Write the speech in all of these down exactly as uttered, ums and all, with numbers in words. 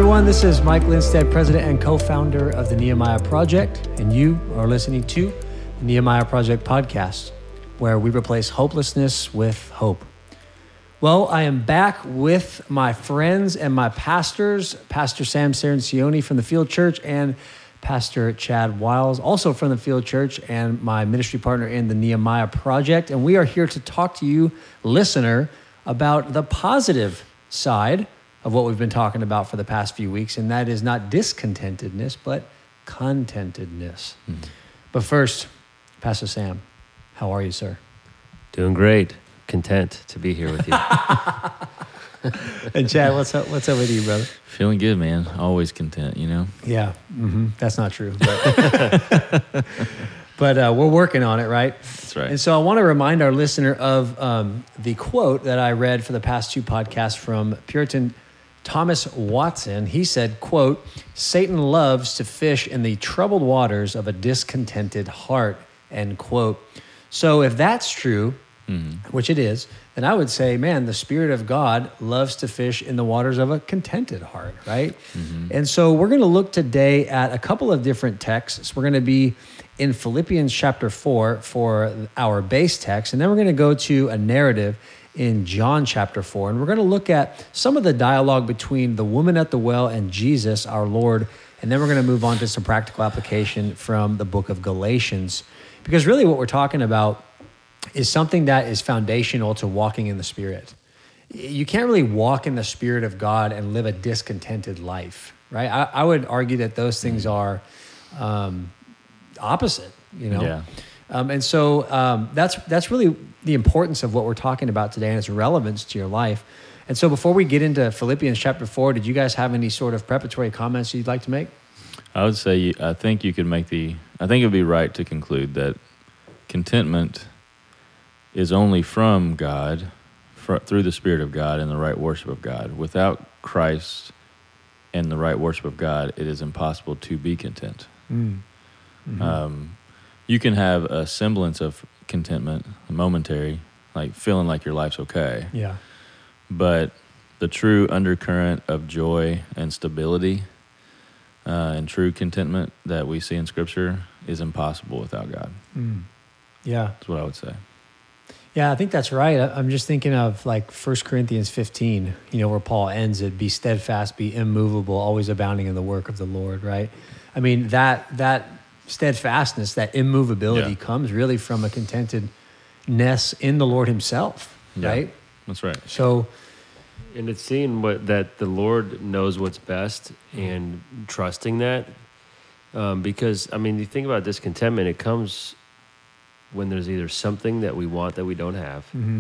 everyone. This is Mike Lindstedt, president and co-founder of the Nehemiah Project, and you are listening to the Nehemiah Project podcast, where we replace hopelessness with hope. Well, I am back with my friends and my pastors, Pastor Sam Cirincione from the Field Church and Pastor Chad Wiles, also from the Field Church, and my ministry partner in the Nehemiah Project. And we are here to talk to you, listener, about the positive side of what we've been talking about for the past few weeks, and that is not discontentedness, but contentedness. Mm-hmm. But first, Pastor Sam, how are you, sir? Doing great. Content to be here with you. And Chad, what's up? What's up with you, brother? Feeling good, man. Always content, you know? Yeah, mm-hmm. That's not true. But, but uh, we're working on it, right? That's right. And so I want to remind our listener of um, the quote that I read for the past two podcasts from Puritan Thomas Watson. He said, quote, "Satan loves to fish in the troubled waters of a discontented heart," end quote. So if that's true, mm-hmm. which it is, then I would say, man, the Spirit of God loves to fish in the waters of a contented heart, right? Mm-hmm. And so we're going to look today at a couple of different texts. We're going to be in Philippians chapter four for our base text, and then we're going to go to a narrative in John chapter four, and we're going to look at some of the dialogue between the woman at the well and Jesus, our Lord, and then we're going to move on to some practical application from the book of Galatians, because really what we're talking about is something that is foundational to walking in the Spirit. You can't really walk in the Spirit of God and live a discontented life, right? I, I would argue that those things are um, opposite, you know? Yeah. Um, and so um, that's that's really the importance of what we're talking about today and its relevance to your life. And so before we get into Philippians chapter four, did you guys have any sort of preparatory comments you'd like to make? I would say, you, I think you could make the, I think it would be right to conclude that contentment is only from God, fr- through the Spirit of God and the right worship of God. Without Christ and the right worship of God, it is impossible to be content. Mm. Mm-hmm. Um, you can have a semblance of contentment, momentary, like feeling like your life's okay. Yeah. But the true undercurrent of joy and stability uh, and true contentment that we see in Scripture is impossible without God. Mm. Yeah. That's what I would say. Yeah, I think that's right. I'm just thinking of like First Corinthians fifteen, you know, where Paul ends it, be steadfast, be immovable, always abounding in the work of the Lord, right? I mean, that that steadfastness, that immovability yeah. comes really from a contentedness in the Lord himself, yeah, right? That's right. So, and it's seeing what that the Lord knows what's best and trusting that. Um, because, I mean, you think about discontentment, it comes when there's either something that we want that we don't have, mm-hmm.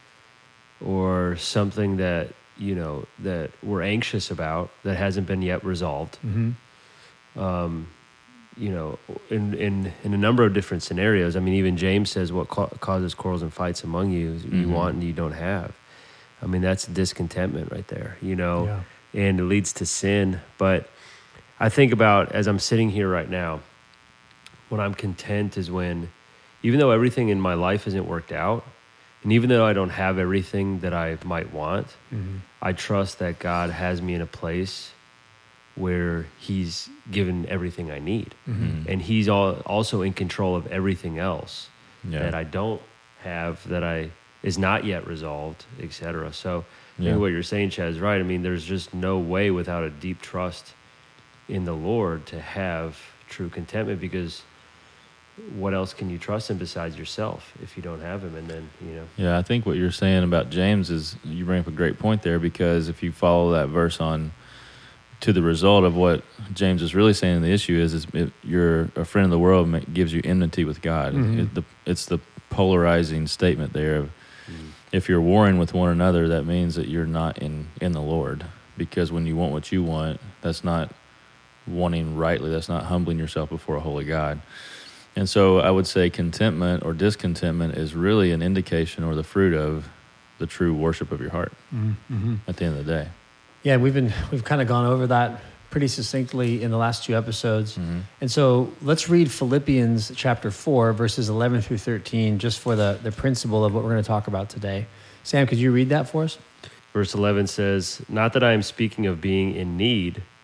or something that, you know, that we're anxious about that hasn't been yet resolved. Mm-hmm. Um, you know, in, in, in a number of different scenarios. I mean, even James says what ca- causes quarrels and fights among you is mm-hmm. you want and you don't have. I mean, that's discontentment right there, you know, yeah. and it leads to sin. But I think about, as I'm sitting here right now, when I'm content is when, even though everything in my life isn't worked out, and even though I don't have everything that I might want, mm-hmm. I trust that God has me in a place where he's given everything I need. Mm-hmm. And he's all, also in control of everything else yeah. that I don't have, that I is not yet resolved, et cetera. So I yeah. think what you're saying, Chad, is right. I mean, there's just no way without a deep trust in the Lord to have true contentment, because what else can you trust him besides yourself if you don't have him? And then, you know. Yeah, I think what you're saying about James is, you bring up a great point there, because if you follow that verse on to the result of what James is really saying, the issue is, is if you're a friend of the world, gives you enmity with God. Mm-hmm. It, the, it's the polarizing statement there of, mm-hmm. if you're warring with one another, that means that you're not in, in the Lord. Because when you want what you want, that's not wanting rightly, that's not humbling yourself before a holy God. And so I would say contentment or discontentment is really an indication or the fruit of the true worship of your heart mm-hmm. at the end of the day. Yeah, we've been we've kind of gone over that pretty succinctly in the last two episodes. Mm-hmm. And so let's read Philippians chapter four, verses eleven through thirteen, just for the, the principle of what we're going to talk about today. Sam, could you read that for us? Verse eleven says, "Not that I am speaking of being in need,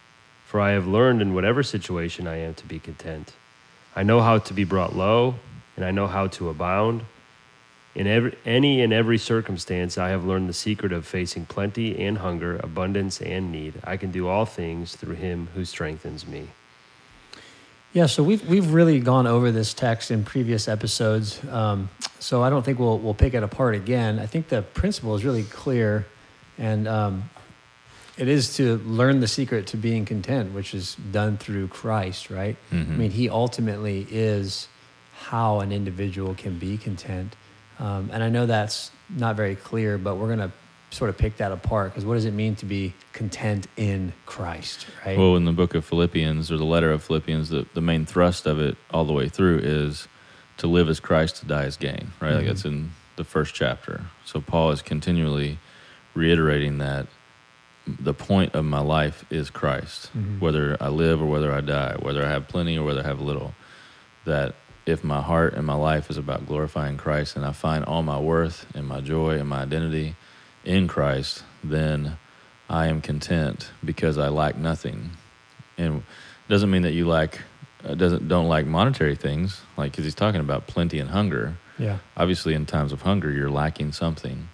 For I have learned in whatever situation I am to be content. I know how to be brought low, and I know how to abound. In every, any and every circumstance, I have learned the secret of facing plenty and hunger, abundance and need. I can do all things through him who strengthens me. Yeah, so we've we've really gone over this text in previous episodes, um, so I don't think we'll we'll pick it apart again. I think the principle is really clear, and um, it is to learn the secret to being content, which is done through Christ, right? Mm-hmm. I mean, he ultimately is how an individual can be content, um, and I know that's not very clear, but we're going to sort of pick that apart, because what does it mean to be content in Christ, right? Well, in the book of Philippians, or the letter of Philippians, the, the main thrust of it all the way through is to live as Christ, to die as gain, right? Mm-hmm. Like that's in the first chapter. So Paul is continually reiterating that the point of my life is Christ, Mm-hmm. whether I live or whether I die, whether I have plenty or whether I have little. That if my heart and my life is about glorifying Christ, and I find all my worth and my joy and my identity in Christ, then I am content because I lack nothing. And it doesn't mean that you lack, uh, doesn't don't like monetary things, like because he's talking about plenty and hunger. Yeah. Obviously, in times of hunger, you're lacking something.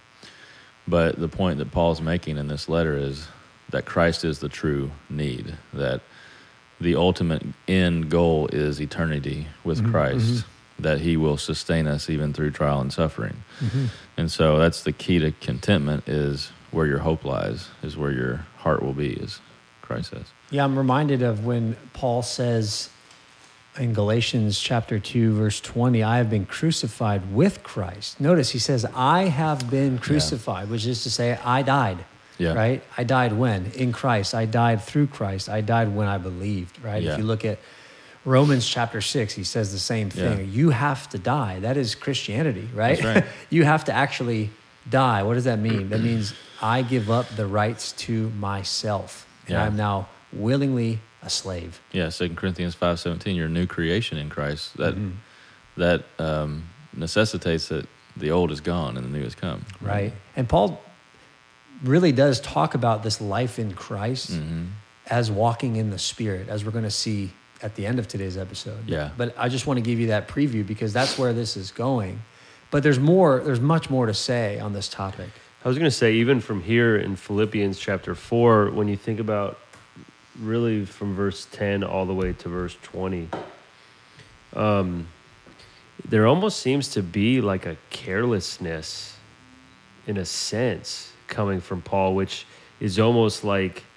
But the point that Paul's making in this letter is that Christ is the true need, that the ultimate end goal is eternity with Mm-hmm, Christ, mm-hmm. that he will sustain us even through trial and suffering. Mm-hmm. And so that's the key to contentment, is where your hope lies, is where your heart will be, as Christ says. Yeah, I'm reminded of when Paul says in Galatians chapter two, verse twenty, I have been crucified with Christ. Notice he says, I have been crucified, yeah. which is to say, I died, Yeah. right? I died when? In Christ. I died through Christ. I died when I believed, right? Yeah. If you look at Romans chapter six, he says the same thing. Yeah. You have to die. That is Christianity, right? That's right. You have to actually die. What does that mean? That means I give up the rights to myself, and Yeah. I'm now willingly a slave. Yeah, Second Corinthians five seventeen, you're a new creation in Christ. That Mhm. that um, necessitates that the old is gone and the new has come. Right. And Paul really does talk about this life in Christ Mm-hmm. as walking in the Spirit, as we're going to see at the end of today's episode. Yeah. But I just want to give you that preview because that's where this is going. But there's more, there's much more to say on this topic. I was going to say, even from here in Philippians chapter four, when you think about really from verse ten all the way to verse twenty, um, there almost seems to be like a carelessness, in a sense, coming from Paul, which is almost like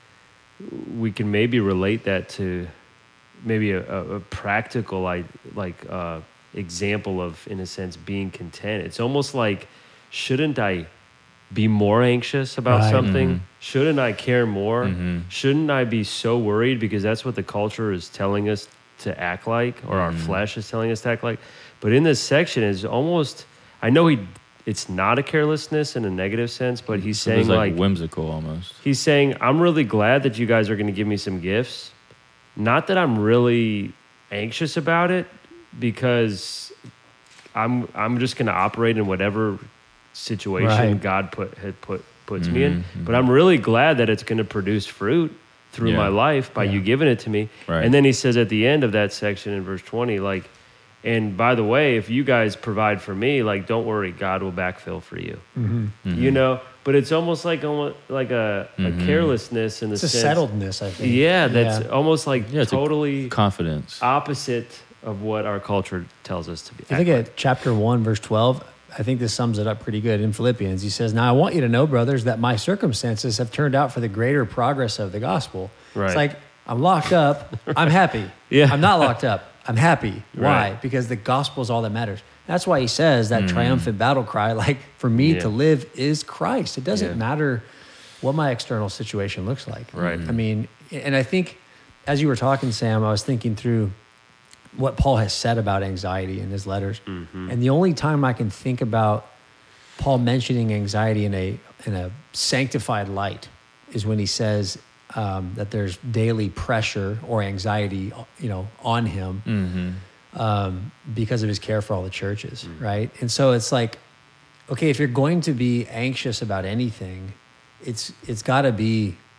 we can maybe relate that to maybe a, a, a practical like like uh, example of, in a sense, being content. It's almost like, shouldn't I be more anxious about Right. something? Mhm. Shouldn't I care more? Mhm. Shouldn't I be so worried because that's what the culture is telling us to act like, or our Mhm. flesh is telling us to act like? But in this section is almost, I know he, it's not a carelessness in a negative sense, but he's So it's saying like, like, whimsical almost. he's saying, I'm really glad that you guys are going to give me some gifts. Not that I'm really anxious about it, because I'm I'm just going to operate in whatever situation Right. God put had put puts me in. Mhm, But I'm really glad that it's going to produce fruit through Yeah. my life by Yeah. you giving it to me. Right. And then he says at the end of that section in verse twenty, like, and by the way, if you guys provide for me, like, don't worry, God will backfill for you. Mm-hmm. Mhm. You know, but it's almost like almost like a, Mhm. a carelessness in the It's a sense. settledness, I think. Yeah, that's Yeah. almost like Yeah, it's a totally confidence. opposite of what our culture tells us to be. If you look at chapter one, verse twelve, I think this sums it up pretty good in Philippians. He says, now I want you to know, brothers, that my circumstances have turned out for the greater progress of the gospel. Right. It's like, I'm locked up. I'm happy. Yeah. I'm not locked up. I'm happy. Why? Right. Because the gospel is all that matters. That's why he says that triumphant battle cry, like, for me Yeah. to live is Christ. It doesn't Yeah. matter what my external situation looks like. Right. I mean, and I think as you were talking, Sam, I was thinking through what Paul has said about anxiety in his letters. Mhm. And the only time I can think about Paul mentioning anxiety in a in a sanctified light is when he says um, that there's daily pressure or anxiety, you know, on him Mm-hmm. um, because of his care for all the churches, right? And so it's like, okay, if you're going to be anxious about anything, it's it's got to be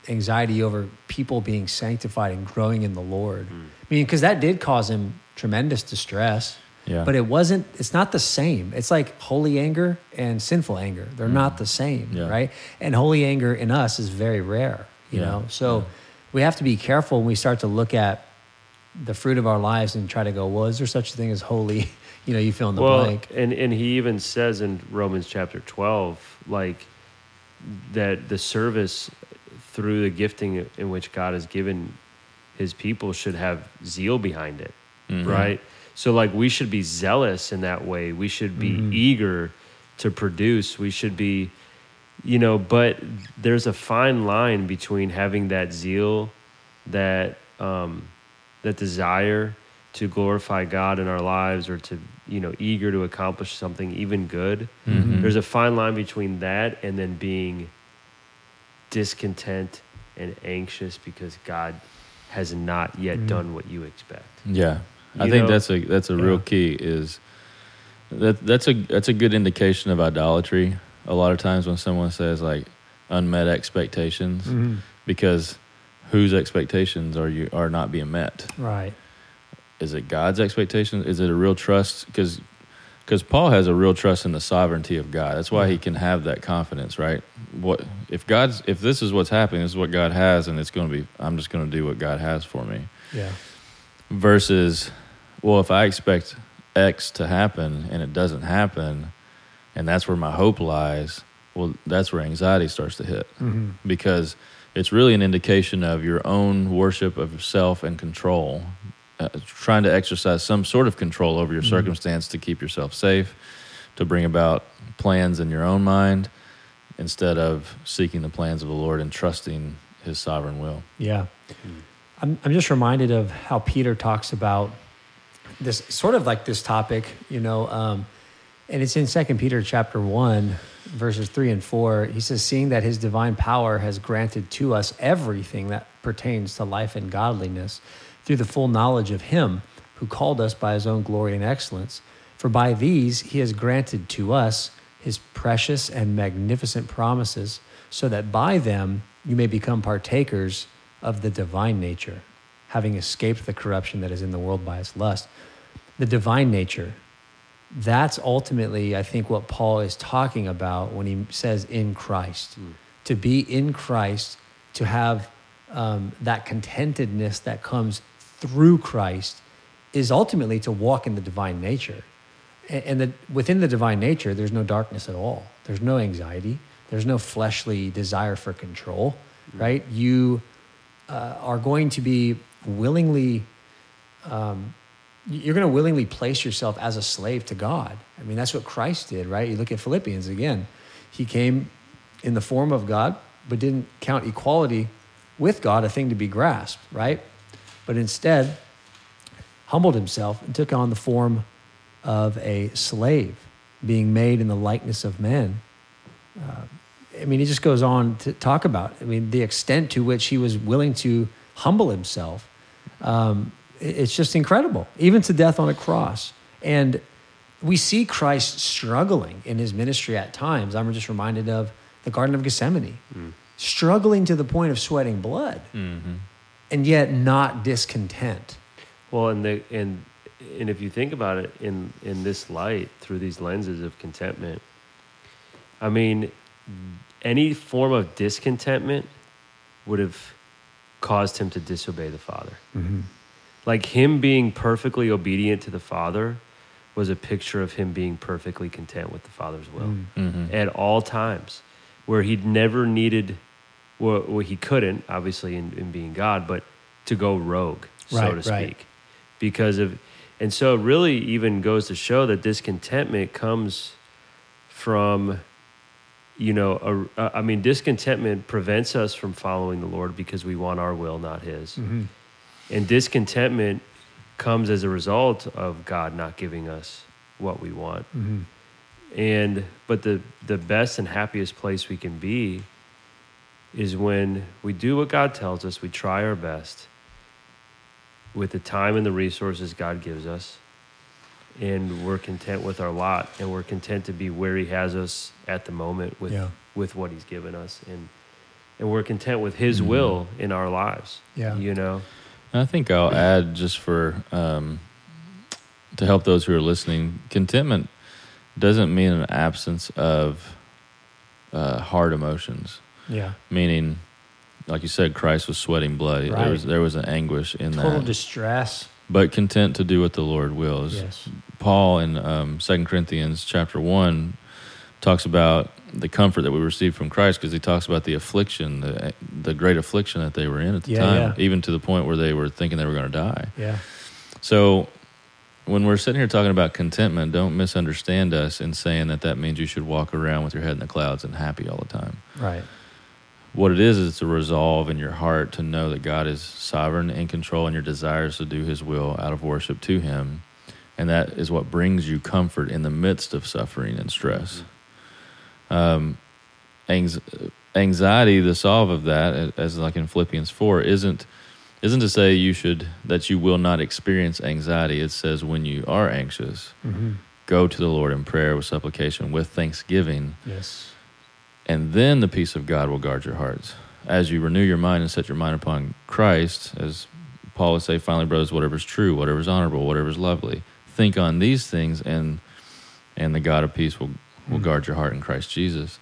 anxiety over people being sanctified and growing in the Lord. Mm. I mean, because that did cause him tremendous distress. Yeah. But it wasn't, it's not the same. It's like holy anger and sinful anger. They're mm. not the same, yeah. right? And holy anger in us is very rare, you yeah. know? So yeah. we have to be careful when we start to look at the fruit of our lives and try to go, well, is there such a thing as holy? You know, you fill in the well, blank. And, and he even says in Romans chapter twelve, like, that the service through the gifting in which God has given his people should have zeal behind it, mm-hmm. right? So like we should be zealous in that way. We should be mm-hmm. eager to produce. We should be, you know, but there's a fine line between having that zeal, that um, that desire to glorify God in our lives, or to, you know, eager to accomplish something even good. Mm-hmm. There's a fine line between that and then being discontent and anxious because God has not yet mm-hmm. done what you expect. Yeah. You I think know? that's a that's a yeah. real key, is that that's a that's a good indication of idolatry. A lot of times when someone says like unmet expectations, mm-hmm. because whose expectations are you are not being met? Right. Is it God's expectations? Is it a real trust? Because because Paul has a real trust in the sovereignty of God. That's why yeah. he can have that confidence, right? What if God's if this is what's happening, this is what God has, and it's going to be, I'm just going to do what God has for me. Yeah. Versus, well, if I expect X to happen and it doesn't happen, and that's where my hope lies, well, that's where anxiety starts to hit. Mm-hmm. Because it's really an indication of your own worship of self and control, uh, trying to exercise some sort of control over your mm-hmm. circumstance to keep yourself safe, to bring about plans in your own mind, instead of seeking the plans of the Lord and trusting his sovereign will. Yeah. Mm-hmm. I'm I'm just reminded of how Peter talks about this, sort of like this topic, you know, um, and it's in Second Peter chapter one, verses three and four. He says, seeing that his divine power has granted to us everything that pertains to life and godliness through the full knowledge of him who called us by his own glory and excellence. For by these he has granted to us his precious and magnificent promises, so that by them you may become partakers of the divine nature, having escaped the corruption that is in the world by its lust. The divine nature, that's ultimately, I think, what Paul is talking about when he says in Christ. Mm. To be in Christ, to have um, that contentedness that comes through Christ, is ultimately to walk in the divine nature. And, and the, within the divine nature, there's no darkness at all. There's no anxiety. There's no fleshly desire for control, mm. right? You uh, are going to be willingly... Um, You're going to willingly place yourself as a slave to God. I mean, that's what Christ did, right? You look at Philippians again. He came in the form of God, but didn't count equality with God a thing to be grasped, right? But instead, humbled himself and took on the form of a slave, being made in the likeness of men. Uh, I mean, he just goes on to talk about, I mean, the extent to which he was willing to humble himself. Um, It's just incredible, even to death on a cross. And we see Christ struggling in his ministry at times. I'm just reminded of the Garden of Gethsemane, mm. struggling to the point of sweating blood, mm-hmm. and yet not discontent. Well, and the and and if you think about it in in this light, through these lenses of contentment, I mean, any form of discontentment would have caused him to disobey the Father. Mm-hmm. Like him being perfectly obedient to the Father was a picture of him being perfectly content with the Father's will mm-hmm. at all times, where he'd never needed, well, well he couldn't, obviously, in, in being God, but to go rogue, so right, to speak. Right. Because of, and so it really even goes to show that discontentment comes from, you know, a, I mean, discontentment prevents us from following the Lord because we want our will, not his. Mm-hmm. And discontentment comes as a result of God not giving us what we want. Mm-hmm. And but the the best and happiest place we can be is when we do what God tells us, we try our best with the time and the resources God gives us, and we're content with our lot, and we're content to be where he has us at the moment with yeah. with what he's given us. And and we're content with His Mm-hmm. will in our lives. Yeah. You know? I think I'll add just for um, to help those who are listening, contentment doesn't mean an absence of uh, hard emotions. Yeah. Meaning, like you said, Christ was sweating blood. Right. There was there was an anguish in Total that. distress. But content to do what the Lord wills. Yes. Paul in um, Second Corinthians chapter one talks about the comfort that we receive from Christ, because he talks about the affliction, the the great affliction that they were in at the Yeah, time, yeah. even to the point where they were thinking they were going to die. Yeah. So when we're sitting here talking about contentment, don't misunderstand us in saying that that means you should walk around with your head in the clouds and happy all the time. Right. What it is, is it's a resolve in your heart to know that God is sovereign, in control, and your desires to do His will out of worship to Him. And that is what brings you comfort in the midst of suffering and stress. Um, anx- anxiety, the solve of that, as like in Philippians four, isn't isn't to say you should that you will not experience anxiety. It says when you are anxious, Mm-hmm. go to the Lord in prayer with supplication, with thanksgiving, Yes. and then the peace of God will guard your hearts. As you renew your mind and set your mind upon Christ, as Paul would say, finally, brothers, whatever's true, whatever's honorable, whatever's lovely, think on these things, and and the God of peace will, will Mhm. guard your heart in Christ Jesus.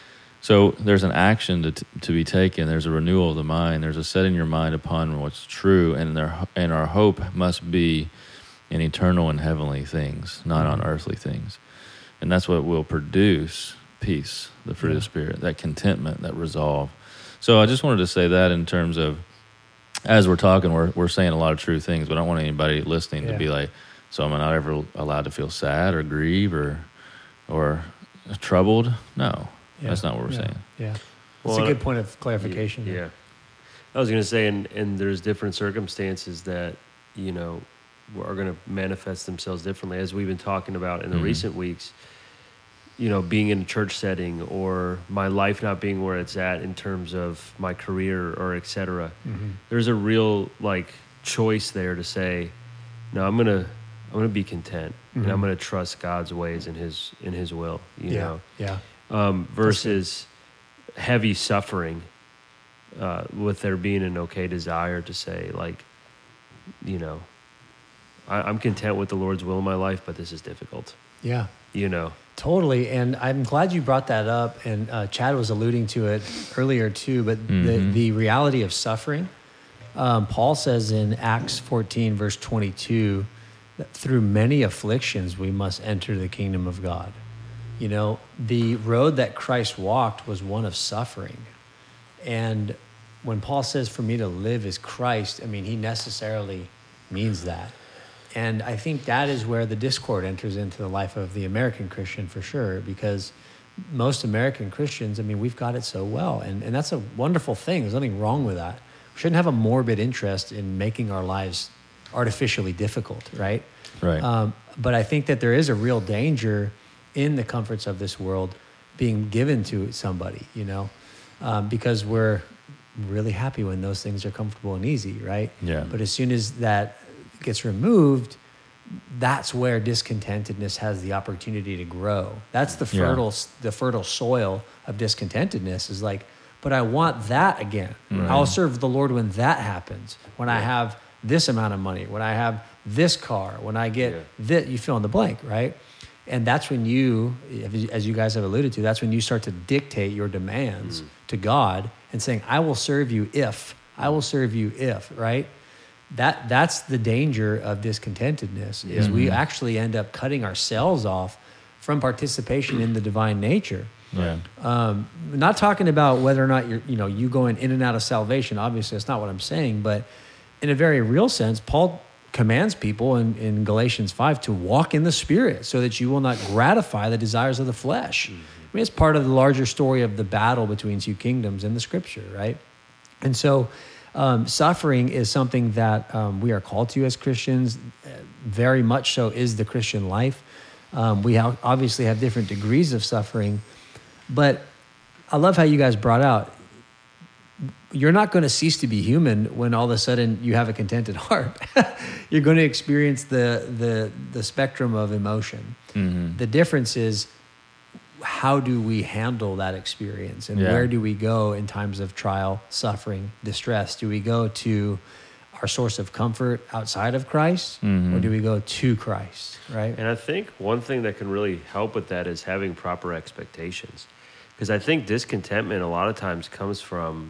So there's an action to to be taken. There's a renewal of the mind. There's a setting your mind upon what's true, and there and our hope must be in eternal and heavenly things, not on earthly things. And that's what will produce peace, the fruit of the Spirit, that contentment, that resolve. So I just wanted to say that in terms of, as we're talking, we're we're saying a lot of true things, but I don't want anybody listening Yeah. to be like, so am I not ever allowed to feel sad or grieve or or troubled? No, Yeah. that's not what we're Yeah. saying. Yeah. Well, It's a good point of clarification. Yeah. I was going to say, and, and there's different circumstances that, you know, are going to manifest themselves differently, as we've been talking about in the Mhm. recent weeks. You know, being in a church setting, or my life not being where it's at in terms of my career, or et cetera. Mm-hmm. There's a real like choice there to say, no, I'm gonna I'm gonna be content, and I'm Mhm. gonna trust God's ways and His in His will. You Yeah. know, Yeah. um, versus heavy suffering, uh, with there being an okay desire to say, like, you know, I, I'm content with the Lord's will in my life, but this is difficult. Yeah. You know, Totally, and I'm glad you brought that up. And uh, Chad was alluding to it earlier too. But the Mhm. the reality of suffering, um, Paul says in Acts fourteen verse twenty-two, that through many afflictions we must enter the kingdom of God. You know, the road that Christ walked was one of suffering, and when Paul says, "For me to live is Christ," I mean, he necessarily means that. And I think that is where the discord enters into the life of the American Christian for sure, because most American Christians, I mean, we've got it so well. And, and that's a wonderful thing. There's nothing wrong with that. We shouldn't have a morbid interest in making our lives artificially difficult, right? Right. Um, but I think that there is a real danger in the comforts of this world being given to somebody, you know, um, because we're really happy when those things are comfortable and easy, right? Yeah. But as soon as that gets removed, that's where discontentedness has the opportunity to grow. That's the Yeah. fertile, the fertile soil of discontentedness is like, but I want that again. Right. I'll serve the Lord when that happens, when I have this amount of money, when I have this car, when I get Yeah. this, you fill in the blank, right? And that's when you, as you guys have alluded to, that's when you start to dictate your demands Mm. to God and saying, I will serve you if, I will serve you if, right? That that's the danger of discontentedness, is we actually end up cutting ourselves off from participation in the divine nature. Yeah. Um, not talking about whether or not you're, you know, you going in and out of salvation. Obviously, that's not what I'm saying. But in a very real sense, Paul commands people in, in Galatians five to walk in the Spirit so that you will not gratify the desires of the flesh. Mm-hmm. I mean, it's part of the larger story of the battle between two kingdoms in the Scripture, right? And so um, suffering is something that um, we are called to as Christians. Very much so is the Christian life. Um, we have, obviously have different degrees of suffering, but I love how you guys brought out, you're not going to cease to be human when all of a sudden you have a contented heart. You're going to experience the, the, the spectrum of emotion. Mm-hmm. The difference is how do we handle that experience, and Yeah. where do we go in times of trial, suffering, distress? Do we go to our source of comfort outside of Christ, Mhm. or do we go to Christ, right? And I think one thing that can really help with that is having proper expectations. Because I think discontentment a lot of times comes from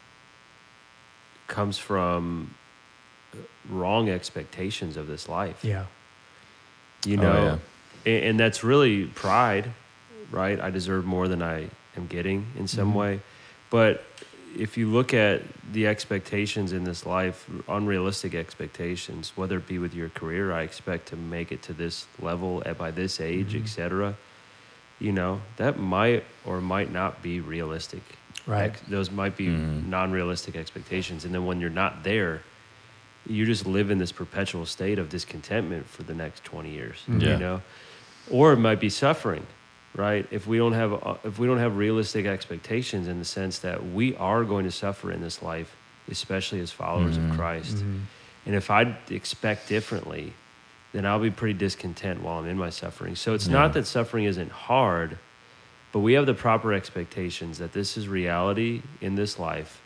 comes from wrong expectations of this life. Yeah. You Oh, know, and, and that's really pride, right? I deserve more than I am getting in some Mhm. way. But if you look at the expectations in this life, unrealistic expectations, whether it be with your career, I expect to make it to this level at by this age, Mhm. et cetera. You know, that might or might not be realistic. Right. Ex- those might be Mhm. non-realistic expectations. And then when you're not there, you just live in this perpetual state of discontentment for the next twenty years, Mhm. Yeah. you know? Or it might be suffering, right? If we don't have uh, if we don't have realistic expectations in the sense that we are going to suffer in this life, especially as followers Mhm. of Christ. Mhm. And if I expect differently, then I'll be pretty discontent while I'm in my suffering. So it's Yeah. not that suffering isn't hard, but we have the proper expectations that this is reality in this life,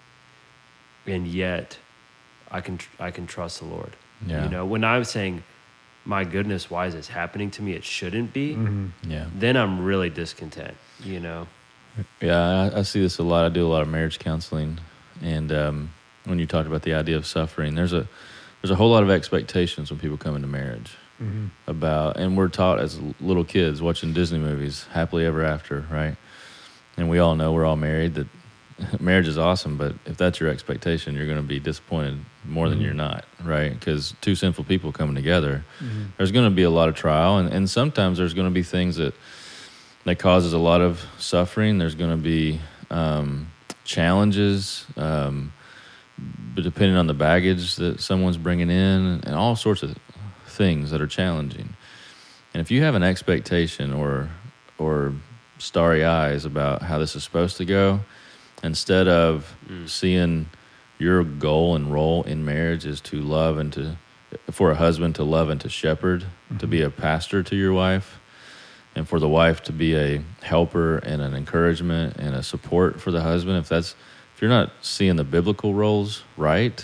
and yet I can tr- I can trust the Lord. Yeah. You know, when I'm saying, my goodness, why is this happening to me? It shouldn't be. Mhm. Yeah. Then I'm really discontent, you know? Yeah, I, I see this a lot. I do a lot of marriage counseling, and um, when you talked about the idea of suffering, there's a there's a whole lot of expectations when people come into marriage Mhm. about, and we're taught as little kids watching Disney movies, happily ever after, right? And we all know, we're all married, that marriage is awesome, but if that's your expectation, you're going to be disappointed more than Mhm. you're not, right? Because two sinful people coming together, Mhm. there's going to be a lot of trial, and, and sometimes there's going to be things that that causes a lot of suffering. There's going to be um, challenges, um, but depending on the baggage that someone's bringing in, and all sorts of things that are challenging. And if you have an expectation or or starry eyes about how this is supposed to go, instead of Mm. seeing your goal and role in marriage is to love and to, for a husband to love and to shepherd, to be a pastor to your wife, and for the wife to be a helper and an encouragement and a support for the husband. If that's, if you're not seeing the biblical roles right,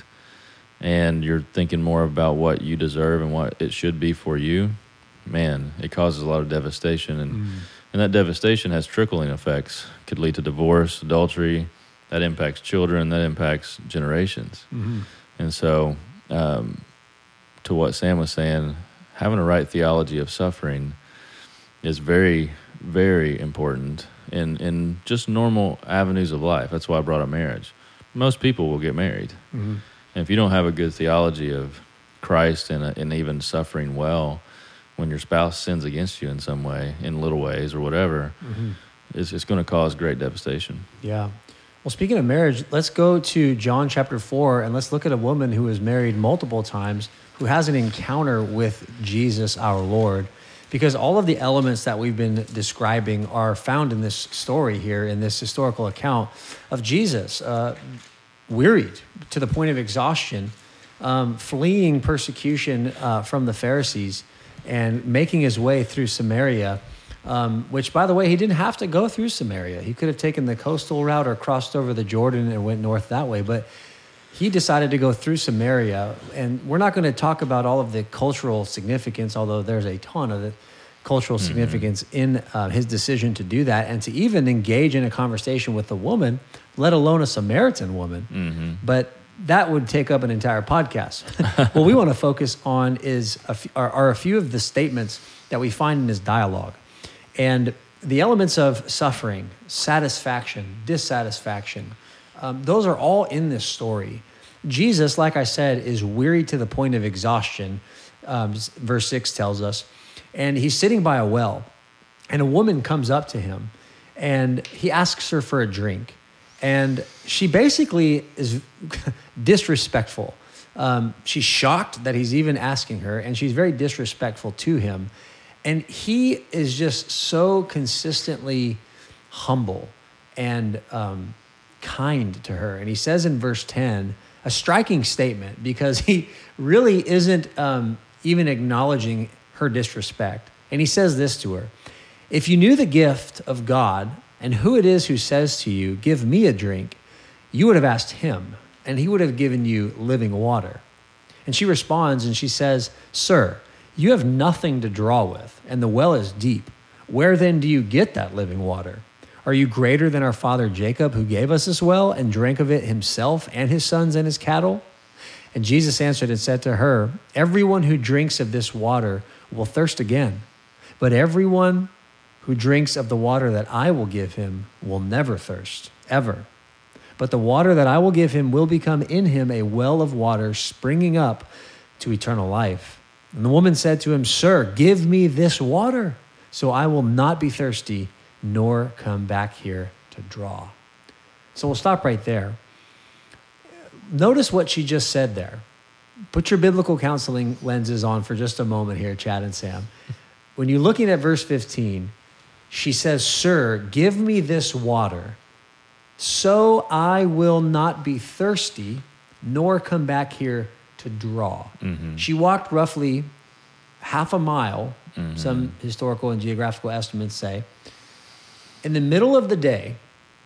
and you're thinking more about what you deserve and what it should be for you, man, it causes a lot of devastation. And, Mhm. and that devastation has trickling effects. Could lead to divorce, adultery. That impacts children. That impacts generations. Mhm. And so, um, to what Sam was saying, having a right theology of suffering is very, very important in, in just normal avenues of life. That's why I brought up marriage. Most people will get married. Mhm. And if you don't have a good theology of Christ and, uh, and even suffering well, when your spouse sins against you in some way, in little ways or whatever, Mhm. it's, it's going to cause great devastation. Yeah. Well, speaking of marriage, let's go to John chapter four, and let's look at a woman who was married multiple times, who has an encounter with Jesus our Lord, because all of the elements that we've been describing are found in this story here, in this historical account of Jesus, uh, wearied to the point of exhaustion, um, fleeing persecution uh, from the Pharisees, and making his way through Samaria. Um, which, by the way, he didn't have to go through Samaria. He could have taken the coastal route or crossed over the Jordan and went north that way. But he decided to go through Samaria. And we're not going to talk about all of the cultural significance, although there's a ton of the cultural Mm-hmm. significance in uh, his decision to do that and to even engage in a conversation with a woman, let alone a Samaritan woman. Mm-hmm. But that would take up an entire podcast. What we want to focus on is a f- are, are a few of the statements that we find in his dialogue. And the elements of suffering, satisfaction, dissatisfaction, um, those are all in this story. Jesus, like I said, is weary to the point of exhaustion, um, verse six tells us. And he's sitting by a well, and a woman comes up to him, and he asks her for a drink. And she basically is disrespectful. Um, she's shocked that he's even asking her, and she's very disrespectful to him. And he is just so consistently humble and um, kind to her. And he says in verse ten, a striking statement, because he really isn't um, even acknowledging her disrespect. And he says this to her: If you knew the gift of God and who it is who says to you, 'Give me a drink,' you would have asked him, and he would have given you living water." And she responds and she says, "Sir, you have nothing to draw with, and the well is deep. Where then do you get that living water? Are you greater than our father Jacob, who gave us this well and drank of it himself and his sons and his cattle?" And Jesus answered and said to her, "Everyone who drinks of this water will thirst again, but everyone who drinks of the water that I will give him will never thirst, ever. But the water that I will give him will become in him a well of water springing up to eternal life." And the woman said to him, "Sir, give me this water, so I will not be thirsty, nor come back here to draw." So we'll stop right there. Notice what she just said there. Put your biblical counseling lenses on for just a moment here, Chad and Sam. When you're looking at verse fifteen, she says, "Sir, give me this water, so I will not be thirsty, nor come back here to draw." Mm-hmm. She walked roughly half a mile, mm-hmm. some historical and geographical estimates say, in the middle of the day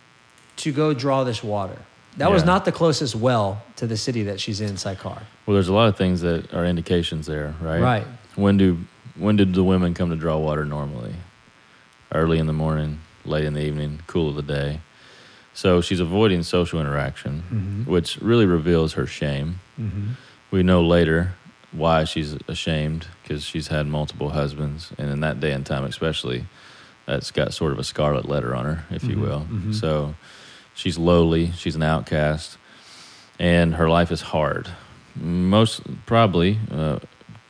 to go draw this water. That yeah. was not the closest well to the city that she's in, Sychar. Well, there's a lot of things that are indications there, right? Right. When do when did the women come to draw water normally? Early in the morning, late in the evening, cool of the day. So she's avoiding social interaction, mm-hmm. which really reveals her shame. Mm-hmm. We know later why she's ashamed, because she's had multiple husbands, and in that day and time especially, that's got sort of a scarlet letter on her, if mm-hmm. you will. Mm-hmm. So she's lowly, she's an outcast, and her life is hard. Most probably uh,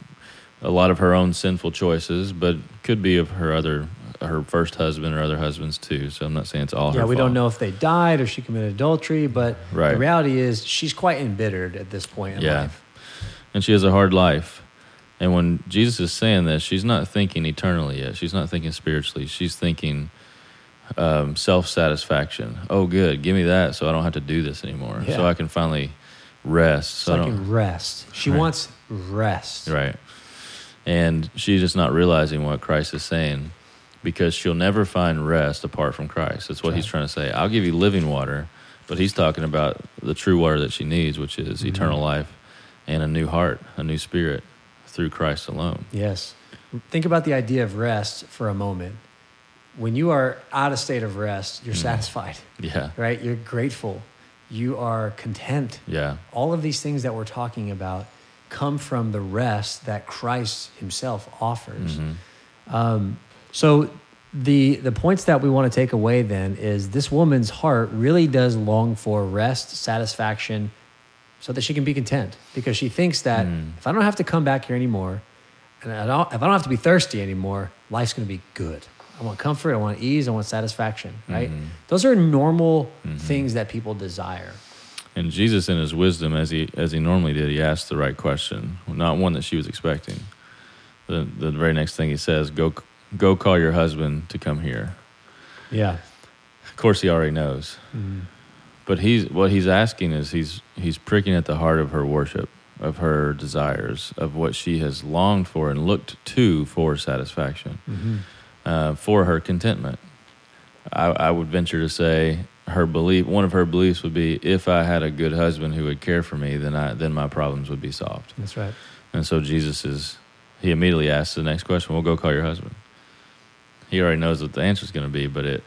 a lot of her own sinful choices, but could be of her other her first husband or other husbands too. So I'm not saying it's all yeah, her we fault. don't know if they died or she committed adultery, but right. the reality is she's quite embittered at this point in yeah. life. And she has a hard life. And when Jesus is saying this, she's not thinking eternally yet. She's not thinking spiritually. She's thinking um, self-satisfaction. Oh, good. Give me that so I don't have to do this anymore. Yeah. So I can finally rest. So, so I, I can rest. She right. wants rest. Right. And she's just not realizing what Christ is saying, because she'll never find rest apart from Christ. That's what right. he's trying to say. I'll give you living water, but he's talking about the true water that she needs, which is mm-hmm. eternal life and a new heart, a new spirit through Christ alone. Yes. Think about the idea of rest for a moment. When you are out of state of rest, you're mm. satisfied. Yeah. Right? You're grateful. You are content. Yeah. All of these things that we're talking about come from the rest that Christ himself offers. Mm-hmm. Um, so the the points that we want to take away then is this woman's heart really does long for rest, satisfaction, so that she can be content, because she thinks that mm. if I don't have to come back here anymore, and I don't, if I don't have to be thirsty anymore, life's going to be good. I want comfort, I want ease, I want satisfaction, right? Mm-hmm. Those are normal mm-hmm. things that people desire. And Jesus, in his wisdom, as he as he normally did, he asked the right question, not one that she was expecting. The the very next thing he says, go go call your husband to come here. Yeah. Of course, he already knows. Mm-hmm. But he's what he's asking is he's he's pricking at the heart of her worship, of her desires, of what she has longed for and looked to for satisfaction, mm-hmm. uh, for her contentment. I, I would venture to say her belief, one of her beliefs would be, if I had a good husband who would care for me, then I then my problems would be solved. That's right. And so Jesus is, he immediately asks the next question, well, go call your husband. He already knows what the answer is going to be, but it,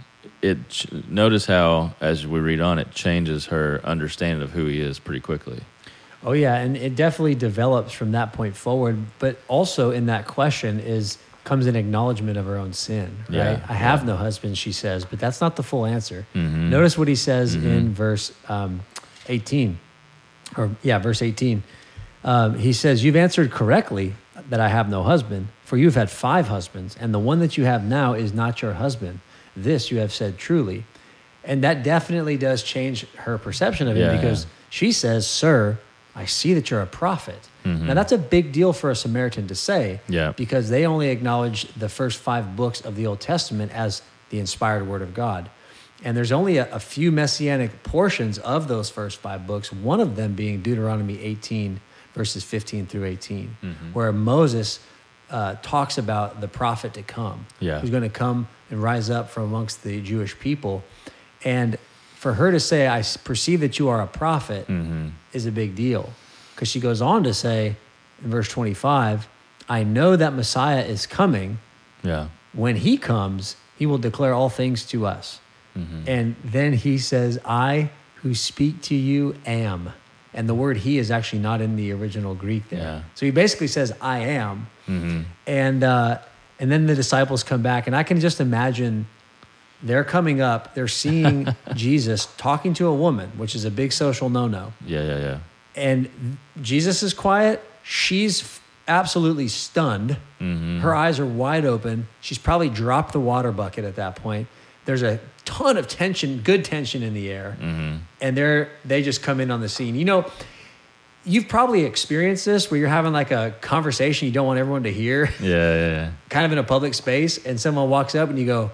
it notice how, as we read on, it changes her understanding of who he is pretty quickly. Oh, yeah, and it definitely develops from that point forward, but also in that question is comes an acknowledgement of her own sin, right? Yeah, I have yeah. no husband, she says, but that's not the full answer. Mm-hmm. Notice what he says mm-hmm. in verse um, eighteen, or yeah, verse eighteen. Um, he says, you've answered correctly that I have no husband, for you've had five husbands, and the one that you have now is not your husband. This you have said truly. And that definitely does change her perception of him, yeah, because yeah. she says, sir, I see that you're a prophet. Mm-hmm. Now, that's a big deal for a Samaritan to say, yeah. because they only acknowledge the first five books of the Old Testament as the inspired word of God. And there's only a, a few messianic portions of those first five books, one of them being Deuteronomy eighteen, verses fifteen through eighteen, mm-hmm. where Moses uh, talks about the prophet to come, Yeah. who's going to come and rise up from amongst the Jewish people. And for her to say, I perceive that you are a prophet, Mm-hmm. is a big deal. Because she goes on to say in verse twenty-five, I know that Messiah is coming. Yeah. When he comes, he will declare all things to us. Mm-hmm. And then he says, I who speak to you am. And the word he is actually not in the original Greek there. Yeah. So he basically says, I am. Mm-hmm. And uh, and then the disciples come back. And I can just imagine they're coming up. They're seeing Jesus talking to a woman, which is a big social no-no. Yeah, yeah, yeah. And Jesus is quiet. She's absolutely stunned. Mm-hmm. Her eyes are wide open. She's probably dropped the water bucket at that point. There's a ton of tension, good tension in the air. Mm-hmm. And they're, they just come in on the scene. You know, you've probably experienced this where you're having like a conversation you don't want everyone to hear, Yeah, yeah, yeah. kind of in a public space, and someone walks up and you go,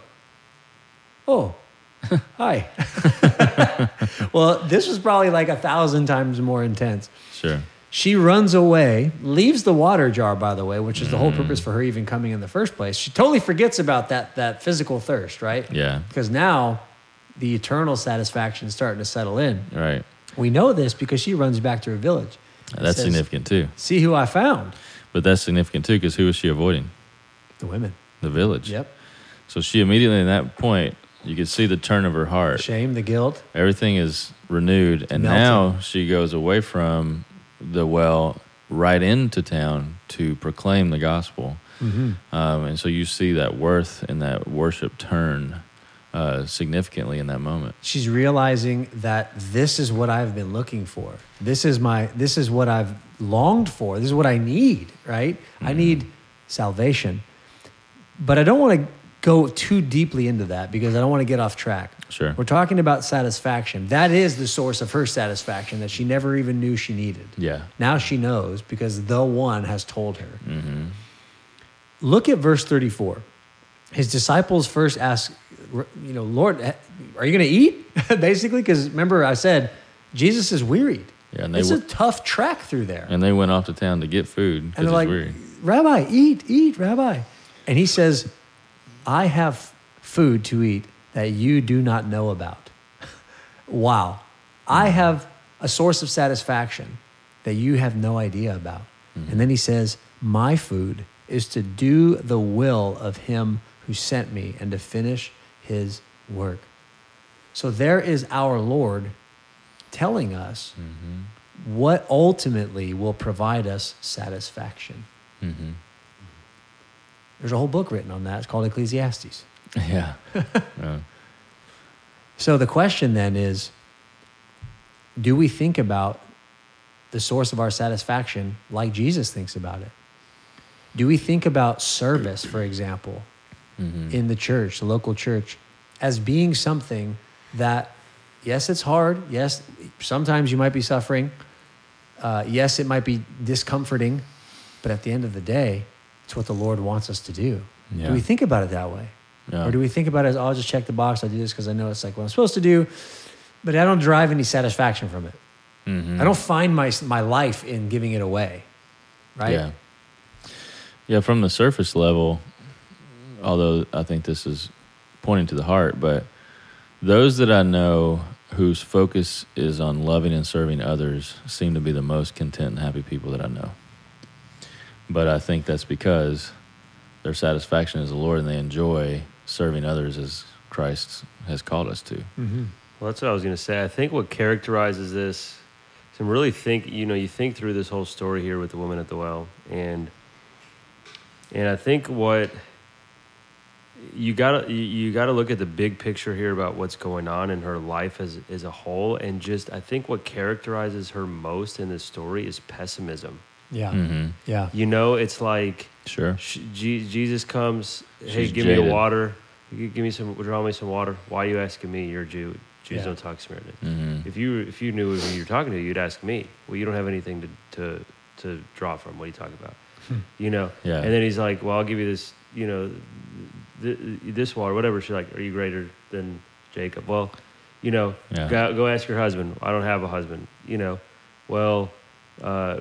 oh, hi. Well, this was probably like a thousand times more intense. Sure. She runs away, leaves the water jar, by the way, which is the whole purpose for her even coming in the first place. She totally forgets about that, that physical thirst, right? Yeah. Because now the eternal satisfaction is starting to settle in. Right. We know this because she runs back to her village. and That's says, significant too. See who I found. But that's significant too, because who was she avoiding? The women. The village. Yep. So she immediately, in that point, you could see the turn of her heart. Shame, the guilt. Everything is renewed, and Melting. now she goes away from the well right into town to proclaim the gospel. Mm-hmm. Um, and so you see that worth and that worship turn uh, significantly in that moment. She's realizing that this is what I've been looking for. This is my. This is what I've longed for. This is what I need. Right? Mm-hmm. I need salvation. But I don't want to go too deeply into that because I don't want to get off track. Sure. We're talking about satisfaction. That is the source of her satisfaction that she never even knew she needed. Yeah. Now she knows because the one has told her. Mm-hmm. Look at verse thirty-four. His disciples first ask, you know, Lord, are you going to eat? Basically, because remember I said, Jesus is wearied. Yeah, and they It's a w- tough track through there. And they went off to town to get food And because they're it's like, weird. Rabbi, eat, eat, Rabbi. And he says, I have food to eat that you do not know about. Wow. I have a source of satisfaction that you have no idea about. Mm-hmm. And then he says, my food is to do the will of him who sent me and to finish his work. So there is our Lord telling us Mm-hmm. what ultimately will provide us satisfaction. Mm-hmm. There's a whole book written on that. It's called Ecclesiastes. Yeah. yeah. So the question then is, do we think about the source of our satisfaction like Jesus thinks about it? Do we think about service, for example, Mm-hmm. in the church, the local church, as being something that, yes, it's hard. Yes, sometimes you might be suffering. Uh, yes, it might be discomforting. But at the end of the day, it's what the Lord wants us to do. Yeah. Do we think about it that way? Yeah. Or do we think about it as, oh, I'll just check the box. I'll do this because I know it's like what I'm supposed to do. But I don't derive any satisfaction from it. Mm-hmm. I don't find my my life in giving it away. Right? Yeah. Yeah, from the surface level, although I think this is pointing to the heart, but those that I know whose focus is on loving and serving others seem to be the most content and happy people that I know. But I think that's because their satisfaction is the Lord and they enjoy serving others as Christ has called us to. Mm-hmm. Well, that's what I was going to say. I think what characterizes this, to really think, you know, you think through this whole story here with the woman at the well, and and I think what you gotta you, you gotta look at the big picture here about what's going on in her life as as a whole, and just I think what characterizes her most in this story is pessimism. Yeah. Mm-hmm. Yeah. You know, it's like Sure. she, Je- Jesus comes, hey, She's give me jaded. the water. You give me some, draw me some water. Why are you asking me? You're a Jew. Jews Yeah. don't talk Samaritan. Mm-hmm. If you if you knew who you're talking to, you'd ask me. Well, you don't have anything to to, to draw from. What are you talking about? You know. Yeah. And then he's like, well, I'll give you this. You know, th- this water, whatever. She's like, are you greater than Jacob? Well, you know, Yeah. go, go ask your husband. I don't have a husband. You know, well, uh,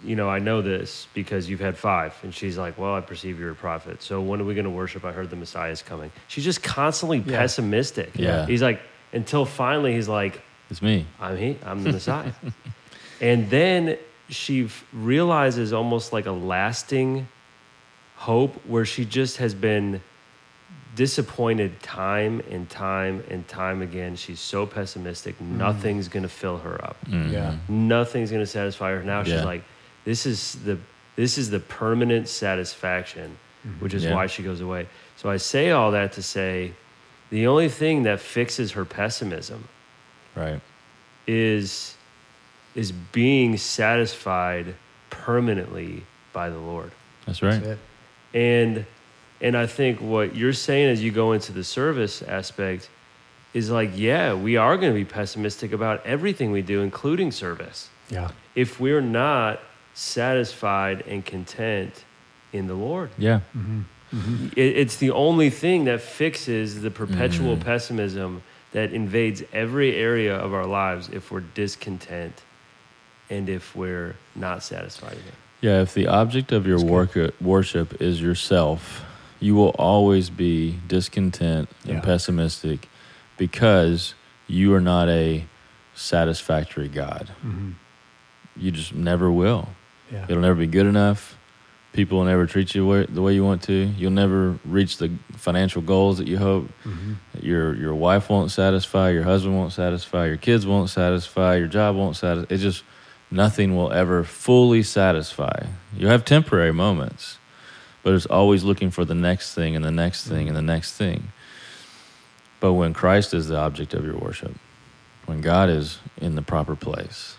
you know, I know this because you've had five. And she's like, well, I perceive you're a prophet. So when are we going to worship? I heard the Messiah is coming. She's just constantly Yeah. pessimistic. Yeah. He's like, until finally he's like, It's me. I'm he, I'm the Messiah. And then she f- realizes almost like a lasting hope where she just has been disappointed time and time and time again. She's so pessimistic. Mm. Nothing's going to fill her up. Mhm. Yeah. Nothing's going to satisfy her. Now she's Yeah. like, this is the this is the permanent satisfaction, which is Yeah. why she goes away. So I say all that to say the only thing that fixes her pessimism Right. is is being satisfied permanently by the Lord. That's right. That's it. And and I think what you're saying as you go into the service aspect is like, yeah, we are going to be pessimistic about everything we do, including service, Yeah. if we're not satisfied and content in the Lord. Yeah. It, it's the only thing that fixes the perpetual pessimism that invades every area of our lives if we're discontent and if we're not satisfied in it. Yeah, if the object of your work, worship is yourself, you will always be discontent and Yeah. pessimistic because you are not a satisfactory God. Mm-hmm. You just never will. Yeah. It'll never be good enough. People will never treat you wa- the way you want to. You'll never reach the financial goals that you hope. Mm-hmm. Your your wife won't satisfy. Your husband won't satisfy. Your kids won't satisfy. Your job won't satisfy. It just, nothing will ever fully satisfy. You have temporary moments, but it's always looking for the next thing and the next thing and the next thing. But when Christ is the object of your worship, when God is in the proper place,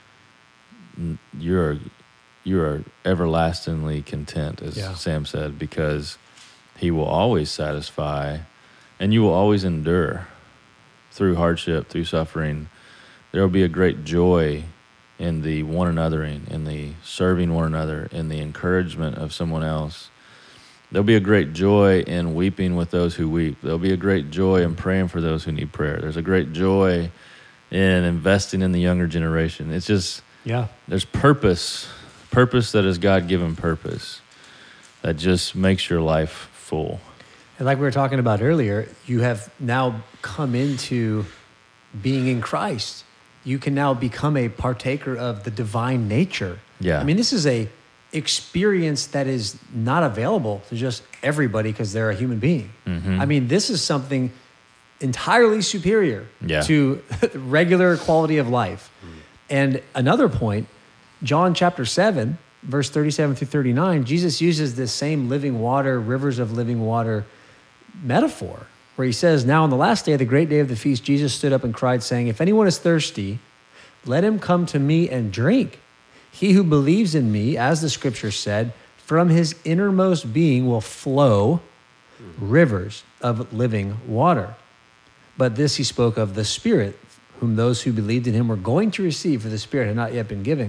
n- you're you're everlastingly content, as Yeah. Sam said, because he will always satisfy, and you will always endure through hardship, through suffering. There will be a great joy in the one anothering, in the serving one another, in the encouragement of someone else. There'll be a great joy in weeping with those who weep. There'll be a great joy in praying for those who need prayer. There's a great joy in investing in the younger generation. It's just, Yeah. there's purpose, purpose that is God-given purpose that just makes your life full. And like we were talking about earlier, you have now come into being in Christ. You can now become a partaker of the divine nature. Yeah. I mean, this is a experience that is not available to just everybody because they're a human being. Mhm. I mean, this is something entirely superior Yeah. to regular quality of life. And another point, John chapter seven, verse thirty-seven through thirty-nine, Jesus uses this same living water, rivers of living water metaphor, where he says, now on the last day of the great day of the feast, Jesus stood up and cried, saying, if anyone is thirsty, let him come to me and drink. He who believes in me, as the scripture said, from his innermost being will flow rivers of living water. But this he spoke of the Spirit, whom those who believed in him were going to receive, for the Spirit had not yet been given.